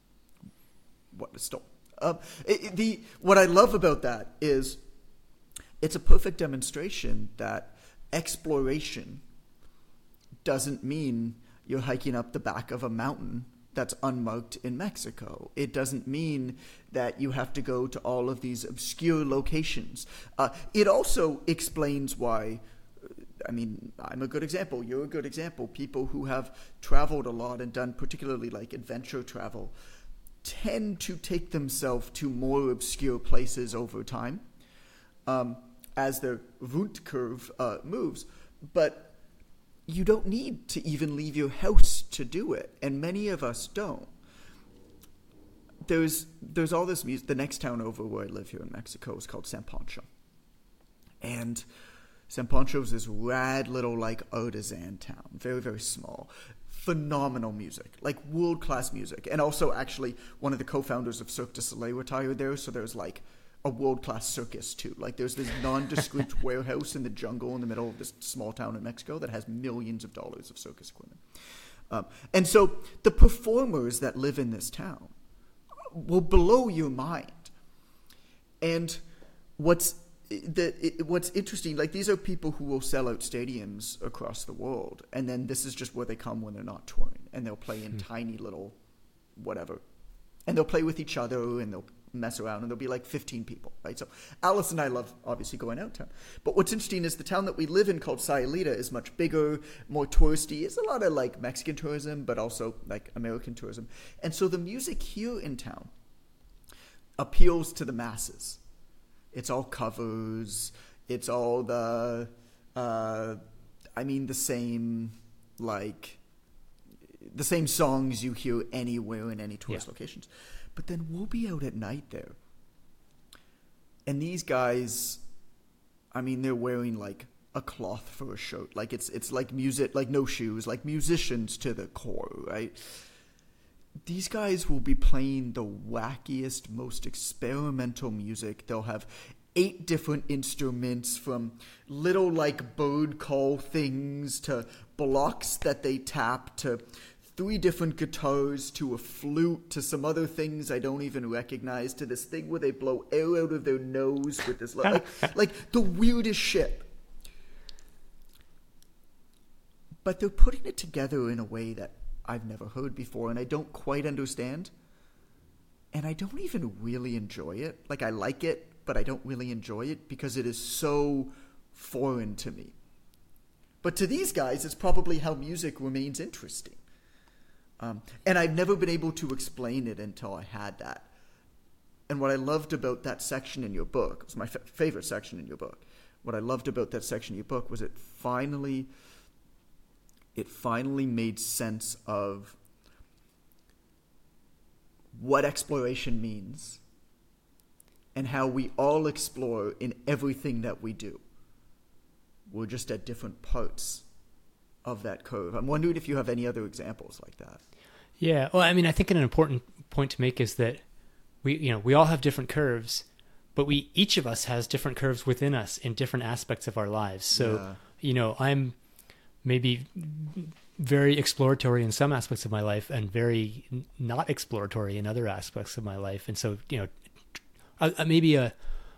What stole? Um, it, it, the what I love about that is it's a perfect demonstration that exploration doesn't mean you're hiking up the back of a mountain that's unmarked in Mexico. It doesn't mean that you have to go to all of these obscure locations. Uh, it also explains why, I mean, I'm a good example. You're a good example. People who have traveled a lot and done particularly like adventure travel tend to take themselves to more obscure places over time um, as their root curve uh, moves. But you don't need to even leave your house to do it, and many of us don't. There's there's all this music. The next town over where I live here in Mexico is called San Pancho. And San Pancho is this rad little like artisan town, very, very small. Phenomenal music, like world-class music. And also actually one of the co-founders of Cirque du Soleil retired there, so there's like a world-class circus too. Like there's this nondescript warehouse in the jungle in the middle of this small town in Mexico that has millions of dollars of circus equipment. Um, and so the performers that live in this town will blow your mind. And what's The, it, what's interesting, like these are people who will sell out stadiums across the world, and then this is just where they come when they're not touring, and they'll play in hmm. tiny little whatever, and they'll play with each other, and they'll mess around, and there'll be like fifteen people, right? So Alice and I love obviously going out town, but what's interesting is the town that we live in called Sayulita is much bigger, more touristy. It's a lot of like Mexican tourism, but also like American tourism, and so the music here in town appeals to the masses. It's all covers. It's all the, uh, I mean, the same, like, the same songs you hear anywhere in any tourist yeah. locations. But then we'll be out at night there. And these guys, I mean, they're wearing, like, a cloth for a shirt. Like, it's it's like music, like no shoes, like musicians to the core, right? These guys will be playing the wackiest, most experimental music. They'll have eight different instruments, from little like bird call things to blocks that they tap to three different guitars to a flute to some other things I don't even recognize to this thing where they blow air out of their nose with this like, like the weirdest shit. But they're putting it together in a way that I've never heard before, and I don't quite understand. And I don't even really enjoy it. Like, I like it, but I don't really enjoy it because it is so foreign to me. But to these guys, it's probably how music remains interesting. Um, and I've never been able to explain it until I had that. And what I loved about that section in your book, it was my f- favorite section in your book, what I loved about that section in your book was it finally... it finally made sense of what exploration means and how we all explore in everything that we do. We're just at different parts of that curve. I'm wondering if you have any other examples like that. Yeah, well, I mean, I think an important point to make is that we, you know, we all have different curves, but we, each of us has different curves within us in different aspects of our lives. So, yeah. you know, I'm maybe very exploratory in some aspects of my life and very not exploratory in other aspects of my life. And so, you know, uh, maybe a,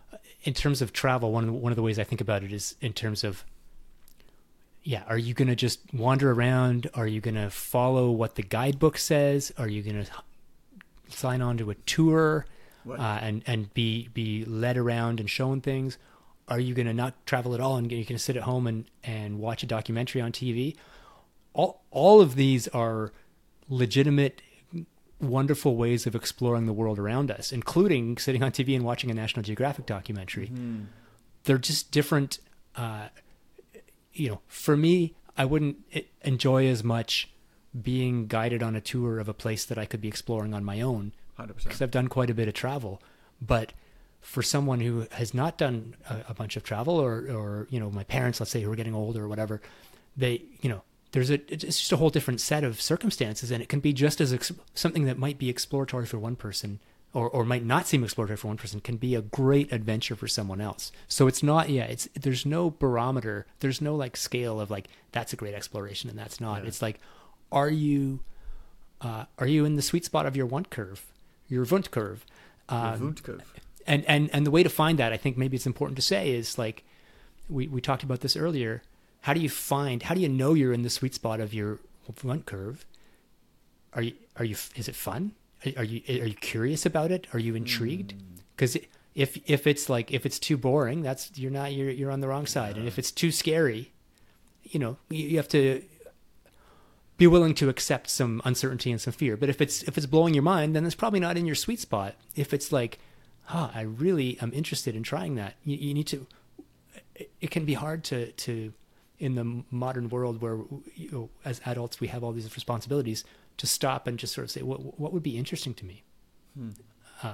in terms of travel, one of the, one of the ways I think about it is in terms of, yeah, are you going to just wander around? Are you going to follow what the guidebook says? Are you going to sign on to a tour Right. uh, and and be be led around and shown things? Are you going to not travel at all and you're going to sit at home and, and watch a documentary on T V? All all of these are legitimate, wonderful ways of exploring the world around us, including sitting on T V and watching a National Geographic documentary. Mm-hmm. They're just different. Uh, you know, for me, I wouldn't enjoy as much being guided on a tour of a place that I could be exploring on my own, one hundred because percent. I've done quite a bit of travel. But for someone who has not done a, a bunch of travel, or, or, you know, my parents, let's say, who are getting older or whatever, they, you know, there's a, it's just a whole different set of circumstances, and it can be just as ex- something that might be exploratory for one person, or, or might not seem exploratory for one person, can be a great adventure for someone else. So it's not, yeah, it's, there's no barometer. There's no like scale of like, that's a great exploration and that's not. Yeah. It's like, are you, uh, are you in the sweet spot of your want curve, your Wundt curve? Um, Wundt curve. And, and, and the way to find that, I think maybe it's important to say, is like, we, we talked about this earlier. How do you find, how do you know you're in the sweet spot of your Wundt curve? Are you, are you, is it fun? Are you, are you curious about it? Are you intrigued? Because mm. if, if it's like, if it's too boring, that's, you're not, you're, you're on the wrong side. Yeah. And if it's too scary, you know, you, you have to be willing to accept some uncertainty and some fear. But if it's, if it's blowing your mind, then it's probably not in your sweet spot. If it's like, huh, I really am interested in trying that. You, you need to, it, it can be hard to, to, in the modern world where, you know, as adults, we have all these responsibilities, to stop and just sort of say, what, what would be interesting to me? Hmm. Uh,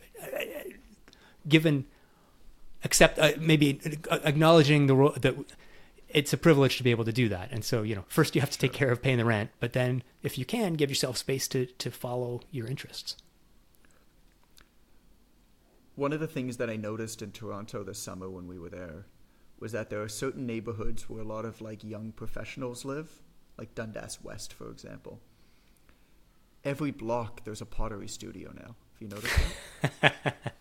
given, accept, uh, maybe acknowledging the role that it's a privilege to be able to do that. And so, you know, first you have to take care of paying the rent, but then if you can, give yourself space to, to follow your interests. One of the things that I noticed in Toronto this summer when we were there was that there are certain neighborhoods where a lot of like young professionals live, like Dundas West, for example. Every block there's a pottery studio now. Have you noticed that?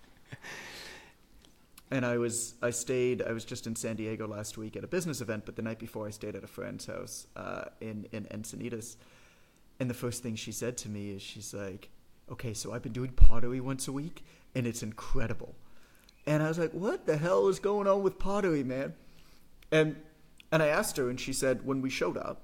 And I was, I stayed, I was just in San Diego last week at a business event, but the night before I stayed at a friend's house uh, in, in Encinitas. And the first thing she said to me is, she's like, okay, so I've been doing pottery once a week, and it's incredible. And I was like, what the hell is going on with pottery, man? And and I asked her, and she said, when we showed up,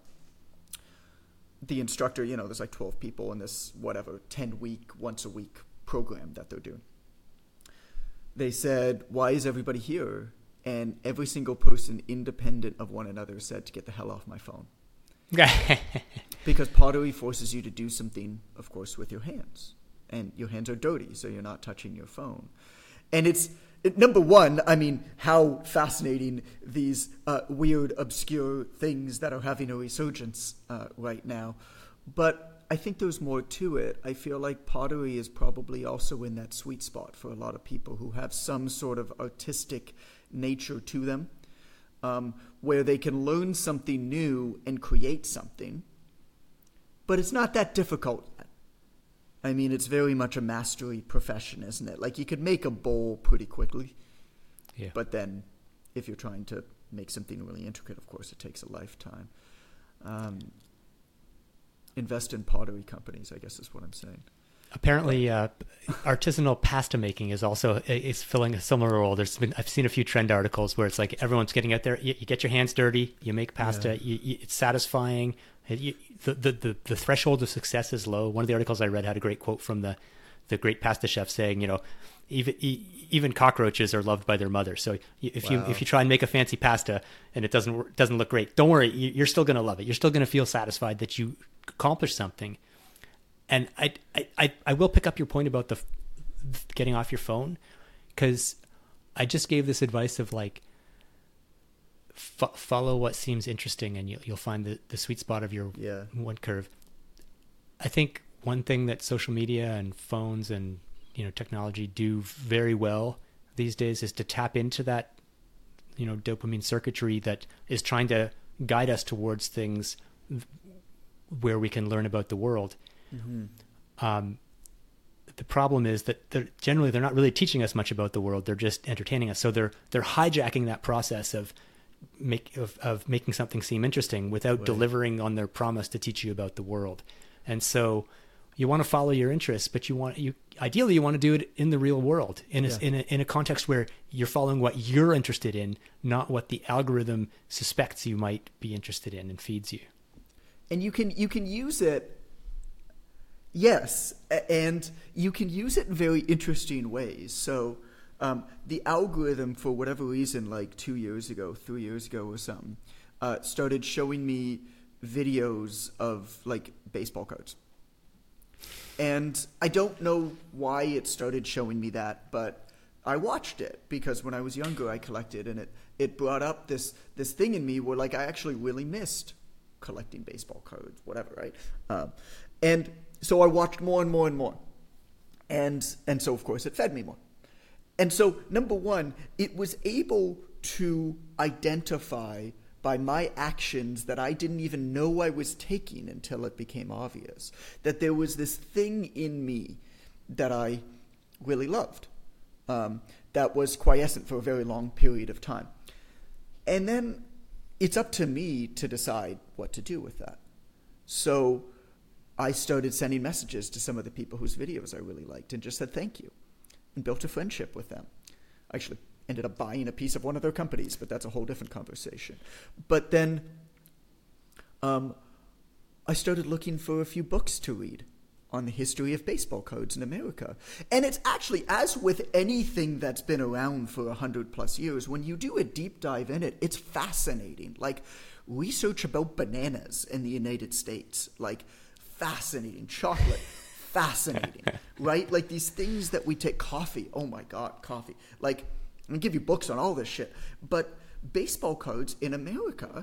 the instructor, you know, there's like twelve people in this, whatever, ten-week, once-a-week program that they're doing. They said, why is everybody here? And every single person, independent of one another, said to get the hell off my phone. Because pottery forces you to do something, of course, with your hands. And your hands are dirty, so you're not touching your phone. And it's, it, number one, I mean, how fascinating these uh, weird, obscure things that are having a resurgence uh, right now. But I think there's more to it. I feel like pottery is probably also in that sweet spot for a lot of people who have some sort of artistic nature to them, um, where they can learn something new and create something. But it's not that difficult. I mean, it's very much a mastery profession, isn't it? Like, you could make a bowl pretty quickly. Yeah. But then if you're trying to make something really intricate, of course, it takes a lifetime. Um, invest in pottery companies, I guess is what I'm saying. Apparently, uh, artisanal pasta making is also is filling a similar role. There's been, I've seen a few trend articles where it's like everyone's getting out there. You, you get your hands dirty, you make pasta. Yeah. You, you, it's satisfying. It, you, the, the the the threshold of success is low. One of the articles I read had a great quote from the the great pasta chef saying, you know, even even cockroaches are loved by their mother. So if wow. you if you try and make a fancy pasta and it doesn't doesn't look great, don't worry. You're still going to love it. You're still going to feel satisfied that you accomplished something. And I, I, I will pick up your point about the getting off your phone, because I just gave this advice of like, f- follow what seems interesting and you, you'll find the, the sweet spot of your yeah. Wundt curve. I think one thing that social media and phones and, you know, technology do very well these days is to tap into that, you know, dopamine circuitry that is trying to guide us towards things where we can learn about the world. Mm-hmm. Um, the problem is that they're generally they're not really teaching us much about the world. They're just entertaining us. So they're they're hijacking that process of make of, of making something seem interesting without Right. delivering on their promise to teach you about the world. And so you want to follow your interests, but you want you ideally you want to do it in the real world, in a, Yeah. in a in a context where you're following what you're interested in, not what the algorithm suspects you might be interested in and feeds you. And you can you can use it, yes, a- and you can use it in very interesting ways. So um, the algorithm, for whatever reason, like two years ago, three years ago or something, uh, started showing me videos of like baseball cards. And I don't know why it started showing me that, but I watched it because when I was younger, I collected, and it, it brought up this this thing in me where like I actually really missed collecting baseball cards, whatever, right? Um, and so I watched more and more and more, and and so of course it fed me more. And so number one, it was able to identify by my actions that I didn't even know I was taking until it became obvious that there was this thing in me that I really loved, um, that was quiescent for a very long period of time. And then it's up to me to decide what to do with that. So I started sending messages to some of the people whose videos I really liked and just said thank you and built a friendship with them. Actually, ended up buying a piece of one of their companies, but that's a whole different conversation. But then um, I started looking for a few books to read on the history of baseball cards in America. And it's actually, as with anything that's been around for a hundred plus years, when you do a deep dive in it, it's fascinating. Like research about bananas in the United States, like fascinating. Chocolate, fascinating, right? Like these things that we take, coffee, oh my God, coffee. Like, I'm going to give you books on all this shit. But baseball cards in America,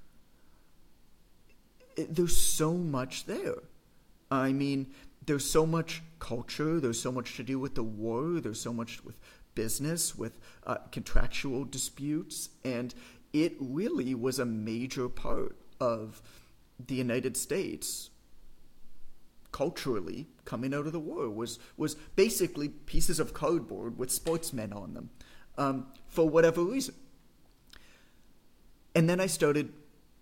it, there's so much there. I mean, there's so much culture. There's so much to do with the war. There's so much with business, with uh, contractual disputes. And it really was a major part of the United States culturally coming out of the war, was, was basically pieces of cardboard with sportsmen on them. Um, for whatever reason. And then I started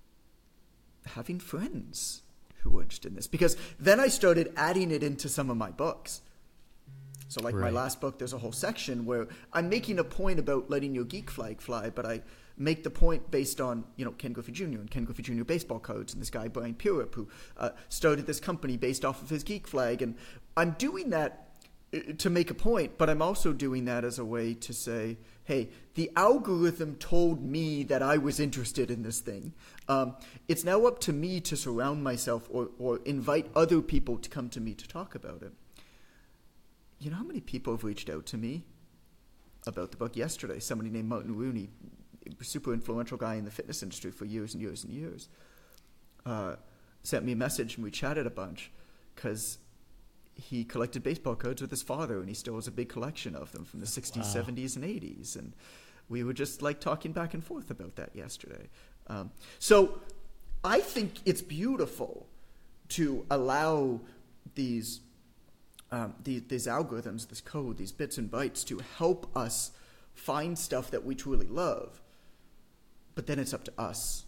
having friends who were interested in this, because then I started adding it into some of my books. So like right. my last book, there's a whole section where I'm making a point about letting your geek flag fly, but I make the point based on, you know, Ken Griffey Junior and Ken Griffey Junior baseball cards and this guy, Brian Purup, who uh, started this company based off of his geek flag. And I'm doing that to make a point, but I'm also doing that as a way to say, hey, the algorithm told me that I was interested in this thing. Um, it's now up to me to surround myself or, or invite other people to come to me to talk about it. You know how many people have reached out to me about the book yesterday? Somebody named Martin Rooney, a super influential guy in the fitness industry for years and years and years, uh, sent me a message and we chatted a bunch because he collected baseball cards with his father, and he still has a big collection of them from the sixties, wow. seventies, and eighties. And we were just like talking back and forth about that yesterday. Um, so I think it's beautiful to allow these, um, these these algorithms, this code, these bits and bytes to help us find stuff that we truly love. But then it's up to us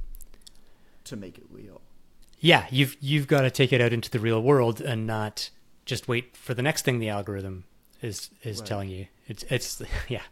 to make it real. Yeah, you've you've got to take it out into the real world and not just wait for the next thing the algorithm is is right. telling you. It's it's yeah.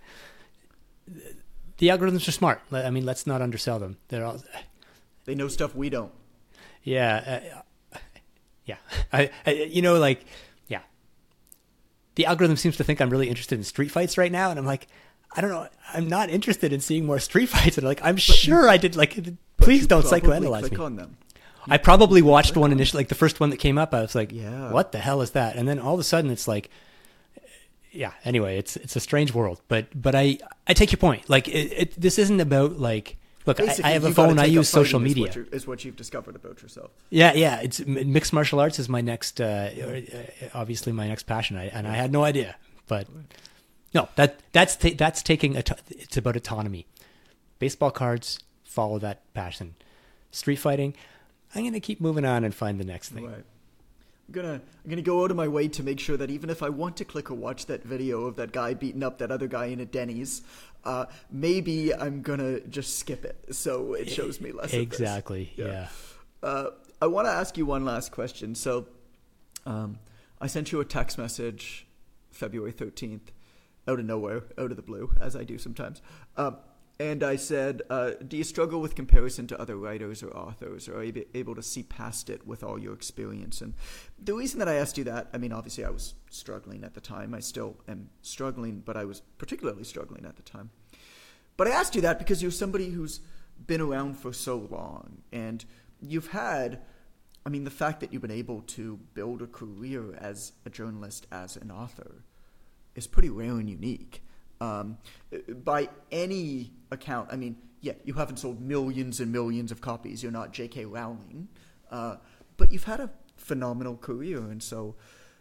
The algorithms are smart. I mean, let's not undersell them. They're all they know stuff we don't. Yeah, uh, yeah. I, I you know like yeah. The algorithm seems to think I'm really interested in street fights right now, and I'm like, I don't know. I'm not interested in seeing more street fights. And like, I'm but sure you, I did. Like, please don't psychoanalyze click me. On them. I probably watched one initially, like the first one that came up. I was like, yeah. what the hell is that? And then all of a sudden it's like, yeah, anyway, it's it's a strange world. But but I, I take your point. Like, it, it, this isn't about like, look, I, I have a phone, I use social media. Is what, is what you've discovered about yourself. Yeah, yeah. It's mixed martial arts is my next, uh, obviously my next passion. I, and I had no idea. But no, that that's ta- that's taking, a t- it's about autonomy. Baseball cards, follow that passion. Street fighting, I'm going to keep moving on and find the next thing. Right. I'm gonna I'm gonna go out of my way to make sure that even if I want to click or watch that video of that guy beating up that other guy in a Denny's, uh, maybe I'm gonna just skip it so it shows me less. Exactly. Of this. Yeah. yeah. Uh, I want to ask you one last question. So, um, I sent you a text message February thirteenth, out of nowhere, out of the blue, as I do sometimes. Um, And I said, uh, do you struggle with comparison to other writers or authors, or are you able to see past it with all your experience? And the reason that I asked you that, I mean, obviously I was struggling at the time. I still am struggling, but I was particularly struggling at the time. But I asked you that because you're somebody who's been around for so long, and you've had, I mean, the fact that you've been able to build a career as a journalist, as an author, is pretty rare and unique. Um, by any account, I mean, yeah, you haven't sold millions and millions of copies. You're not J K Rowling, uh, but you've had a phenomenal career, and so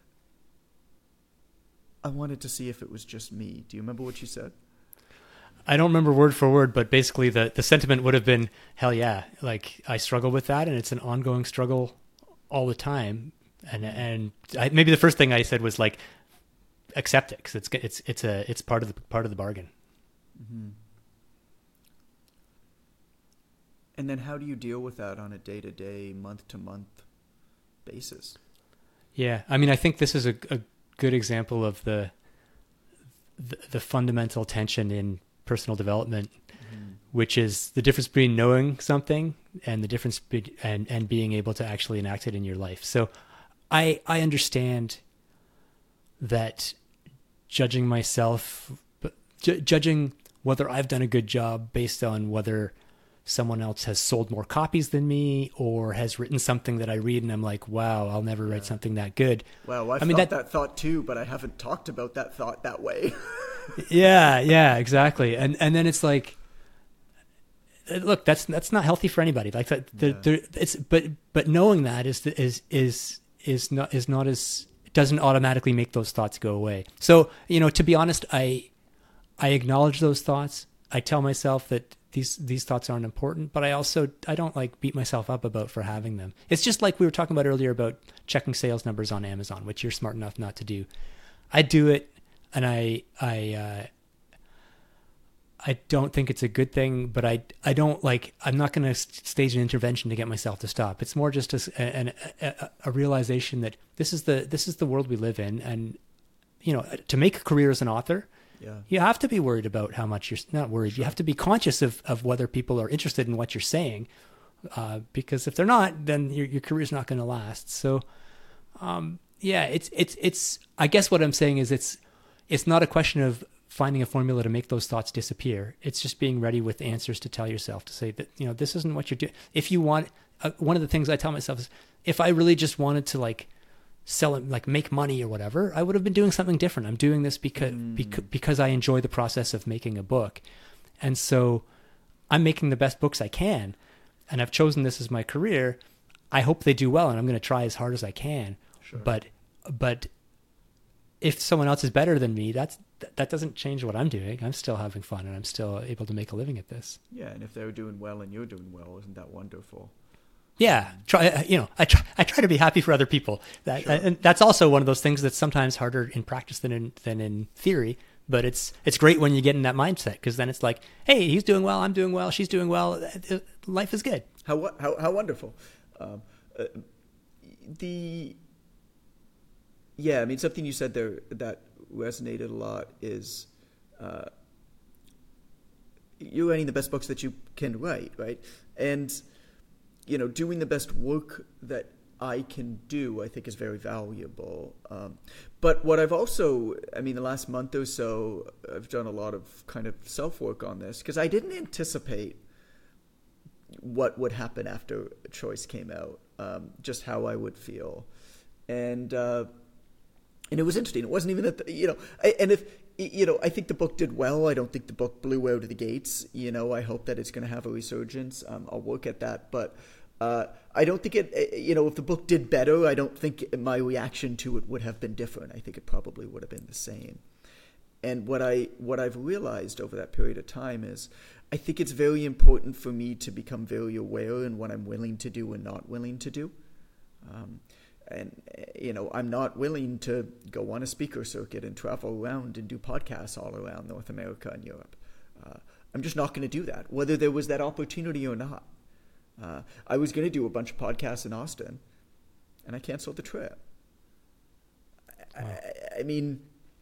I wanted to see if it was just me. Do you remember what you said? I don't remember word for word, but basically the, the sentiment would have been, hell yeah, like I struggle with that, and it's an ongoing struggle all the time. And and I, maybe the first thing I said was like, accept it, because it's it's it's a it's part of the part of the bargain. Mm-hmm. And then how do you deal with that on a day to day, month to month basis? Yeah, I mean, I think this is a, a good example of the, the the fundamental tension in personal development, mm-hmm. which is the difference between knowing something and the difference be, and and being able to actually enact it in your life. So, I I understand that judging myself, ju- judging whether I've done a good job based on whether someone else has sold more copies than me or has written something that I read and I'm like, wow, I'll never yeah. write something that good. Well, I've I mean, thought that, that thought too, but I haven't talked about that thought that way. yeah, yeah, exactly. And and then it's like, look, that's that's not healthy for anybody. Like that, yeah. there, it's but but knowing that is is is is not is not as doesn't automatically make those thoughts go away. So, you know, to be honest, I I acknowledge those thoughts. I tell myself that these these thoughts aren't important, but I also I don't like beat myself up about for having them. It's just like we were talking about earlier about checking sales numbers on Amazon, which you're smart enough not to do. I do it, and I I uh, I don't think it's a good thing, but I I don't like I'm not going to stage an intervention to get myself to stop. It's more just a, a, a, a realization that this is the this is the world we live in, and you know, to make a career as an author, yeah. you have to be worried about how much you're not worried. Sure. You have to be conscious of, of whether people are interested in what you're saying, uh, because if they're not, then your your career is not going to last. So, um, yeah, it's it's it's. I guess what I'm saying is it's it's not a question of finding a formula to make those thoughts disappear. It's just being ready with answers to tell yourself, to say that, you know, this isn't what you're doing. If you want, uh, one of the things I tell myself is, if I really just wanted to like sell it, like make money or whatever, I would have been doing something different. I'm doing this because, mm. because, because I enjoy the process of making a book. And so I'm making the best books I can, and I've chosen this as my career. I hope they do well, and I'm going to try as hard as I can. Sure. But, but if someone else is better than me, that's, that doesn't change what I'm doing. I'm still having fun, and I'm still able to make a living at this. Yeah, and if they're doing well and you're doing well, isn't that wonderful? Yeah, try. You know, I try. I try to be happy for other people. That, sure. And that's also one of those things that's sometimes harder in practice than in than in theory. But it's it's great when you get in that mindset, because then it's like, hey, he's doing well, I'm doing well, she's doing well. Life is good. How how how wonderful. Um, uh, the yeah, I mean, something you said there that resonated a lot is uh, you're writing the best books that you can write, right? And you know, doing the best work that I can do, I think, is very valuable. Um, but what I've also, I mean, the last month or so, I've done a lot of kind of self-work on this, because I didn't anticipate what would happen after Choice came out, um, just how I would feel. And uh, and it was interesting. It wasn't even that, the, you know, I, and if, you know, I think the book did well. I don't think the book blew out of the gates. You know, I hope that it's going to have a resurgence. Um, I'll work at that. But uh, I don't think it, you know, if the book did better, I don't think my reaction to it would have been different. I think it probably would have been the same. And what, I, what I've realized over that period of time is I think it's very important for me to become very aware in what I'm willing to do and not willing to do. Um, and, you know, I'm not willing to go on a speaker circuit and travel around and do podcasts all around North America and Europe. Uh, I'm just not going to do that, whether there was that opportunity or not. Uh, I was going to do a bunch of podcasts in Austin, and I canceled the trip. Wow. I, I mean,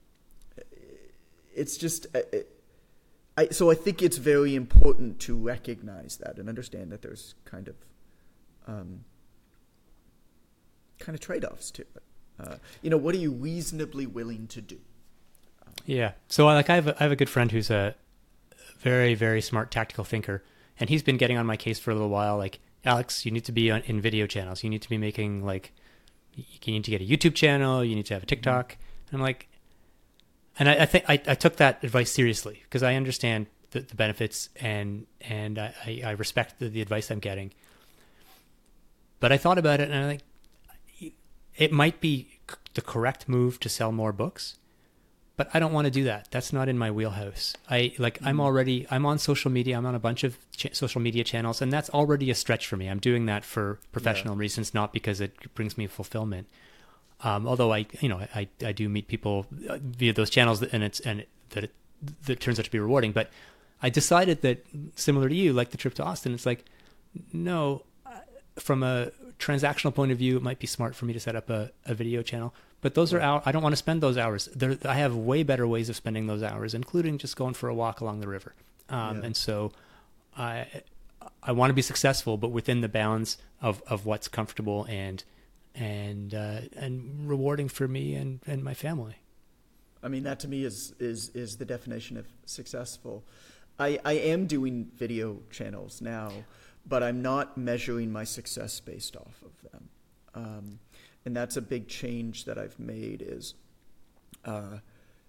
it's just... It, I, so I think it's very important to recognize that and understand that there's kind of... Um, kind of trade-offs to it. Uh, you know, what are you reasonably willing to do? Um, yeah. So like I have a, I have a good friend who's a very, very smart tactical thinker, and he's been getting on my case for a little while. Like, Alex, you need to be on, in video channels. You need to be making like, you need to get a YouTube channel. You need to have a TikTok. Mm-hmm. And I'm like, and I, I think I, I took that advice seriously because I understand the, the benefits and, and I, I respect the, the advice I'm getting. But I thought about it and I'm like, it might be the correct move to sell more books, but I don't want to do that. That's not in my wheelhouse. I like, mm. I'm already, I'm on social media. I'm on a bunch of ch- social media channels, and that's already a stretch for me. I'm doing that for professional yeah. reasons, not because it brings me fulfillment. Um, although I, you know, I, I do meet people via those channels and it's, and it, that it, that it turns out to be rewarding. But I decided that, similar to you, like the trip to Austin, it's like, no, from a transactional point of view, it might be smart for me to set up a, a video channel, but those are out. I don't want to spend those hours there. I have way better ways of spending those hours, including just going for a walk along the river. Um, yeah. And so I, I want to be successful, but within the bounds of, of what's comfortable and, and, uh, and rewarding for me and, and my family. I mean, that to me is, is, is the definition of successful. I, I am doing video channels now, but I'm not measuring my success based off of them. Um, and that's a big change that I've made is uh,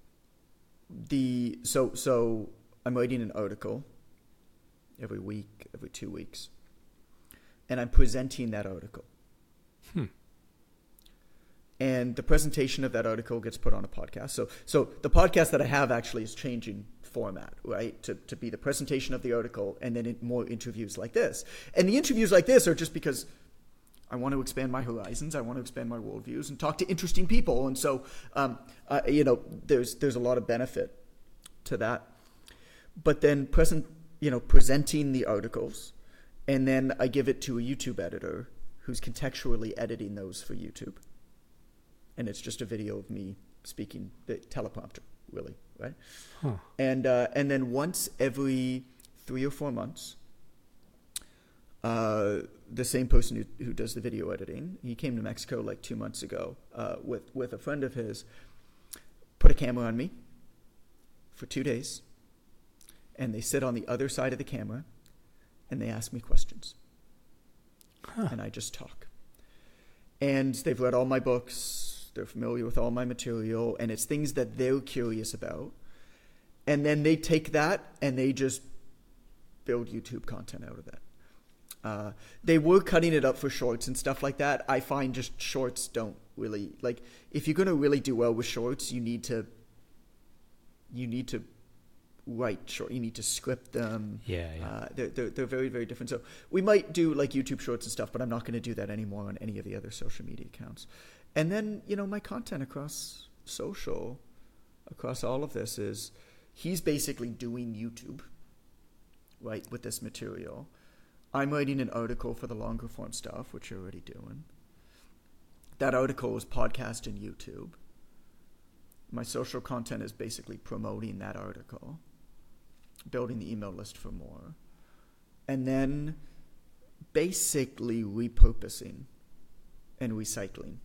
the, so, so I'm writing an article every week, every two weeks, and I'm presenting that article. Hmm. And the presentation of that article gets put on a podcast. So, so the podcast that I have actually is changing format, right? To to be the presentation of the article and then it, more interviews like this. And the interviews like this are just because I want to expand my horizons. I want to expand my worldviews and talk to interesting people. And so, um, uh, you know, there's there's a lot of benefit to that. But then present, you know, presenting the articles, and then I give it to a YouTube editor who's contextually editing those for YouTube. And it's just a video of me speaking, the teleprompter, really, right? Huh. And uh, and then once every three or four months, uh, the same person who, who does the video editing, he came to Mexico like two months ago uh, with, with a friend of his, put a camera on me for two days, and they sit on the other side of the camera, and they ask me questions. Huh. And I just talk. And they've read all my books. They're familiar with all my material, and it's things that they're curious about. And then they take that and they just build YouTube content out of that. Uh, they were cutting it up for shorts and stuff like that. I find just shorts don't really, like, if you're going to really do well with shorts, you need to, you need to write short, you need to script them. Yeah, yeah. Uh, they're, they're, they're very, very different. So we might do like YouTube shorts and stuff, but I'm not going to do that anymore on any of the other social media accounts. And then, you know, my content across social, across all of this is, he's basically doing YouTube, right, with this material. I'm writing an article for the longer form stuff, which you're already doing. That article is podcast and YouTube. My social content is basically promoting that article, building the email list for more, and then basically repurposing and recycling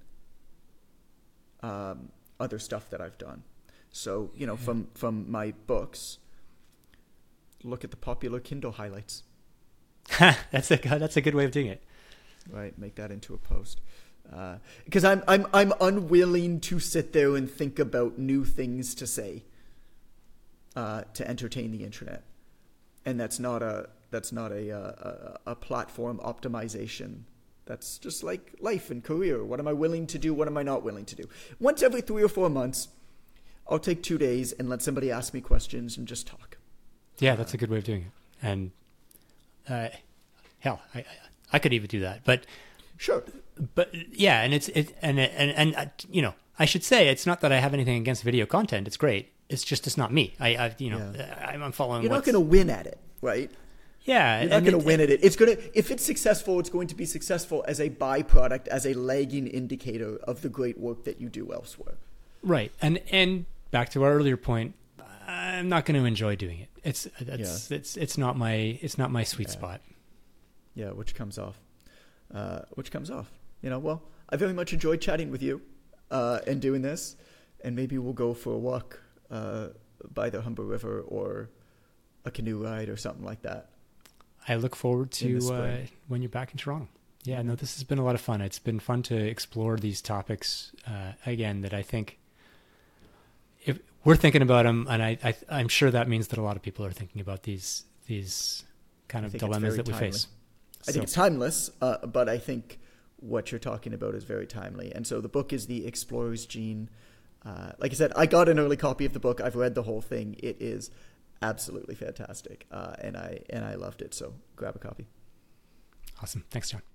um, other stuff that I've done. So, you know, yeah. from, from my books, look at the popular Kindle highlights. that's a that's a good way of doing it. Right, make that into a post. Because uh, I'm I'm I'm unwilling to sit there and think about new things to say uh, to entertain the internet, and that's not a that's not a, a a platform optimization. That's just like life and career. What am I willing to do? What am I not willing to do? Once every three or four months, I'll take two days and let somebody ask me questions and just talk. Yeah, that's a good way of doing it. And uh, hell, I I could even do that, but. Sure. But yeah, and it's it and and and uh, you know, I should say it's not that I have anything against video content. It's great. It's just it's not me. I, I you know, yeah. I'm following. You're not what's... going to win at it, right? Yeah, you're not going to win at it. It's going to if it's successful, it's going to be successful as a byproduct, as a lagging indicator of the great work that you do elsewhere. Right, and and back to our earlier point, I'm not going to enjoy doing it. It's it's yeah. it's it's not my it's not my sweet yeah. spot. Yeah, which comes off, uh, which comes off. You know, well, I very much enjoyed chatting with you uh, and doing this, and maybe we'll go for a walk uh, by the Humber River or a canoe ride or something like that. I look forward to uh, when you're back in Toronto. Yeah, no, this has been a lot of fun. It's been fun to explore these topics uh, again that I think if we're thinking about them, and I, I, I'm sure that means that a lot of people are thinking about these these kind of dilemmas that we timely. face. I so. think it's timeless, uh, but I think what you're talking about is very timely. And so the book is The Explorer's Gene. Uh, like I said, I got an early copy of the book. I've read the whole thing. It is absolutely fantastic, uh, and I and I loved it. So grab a copy. Awesome. Thanks, John.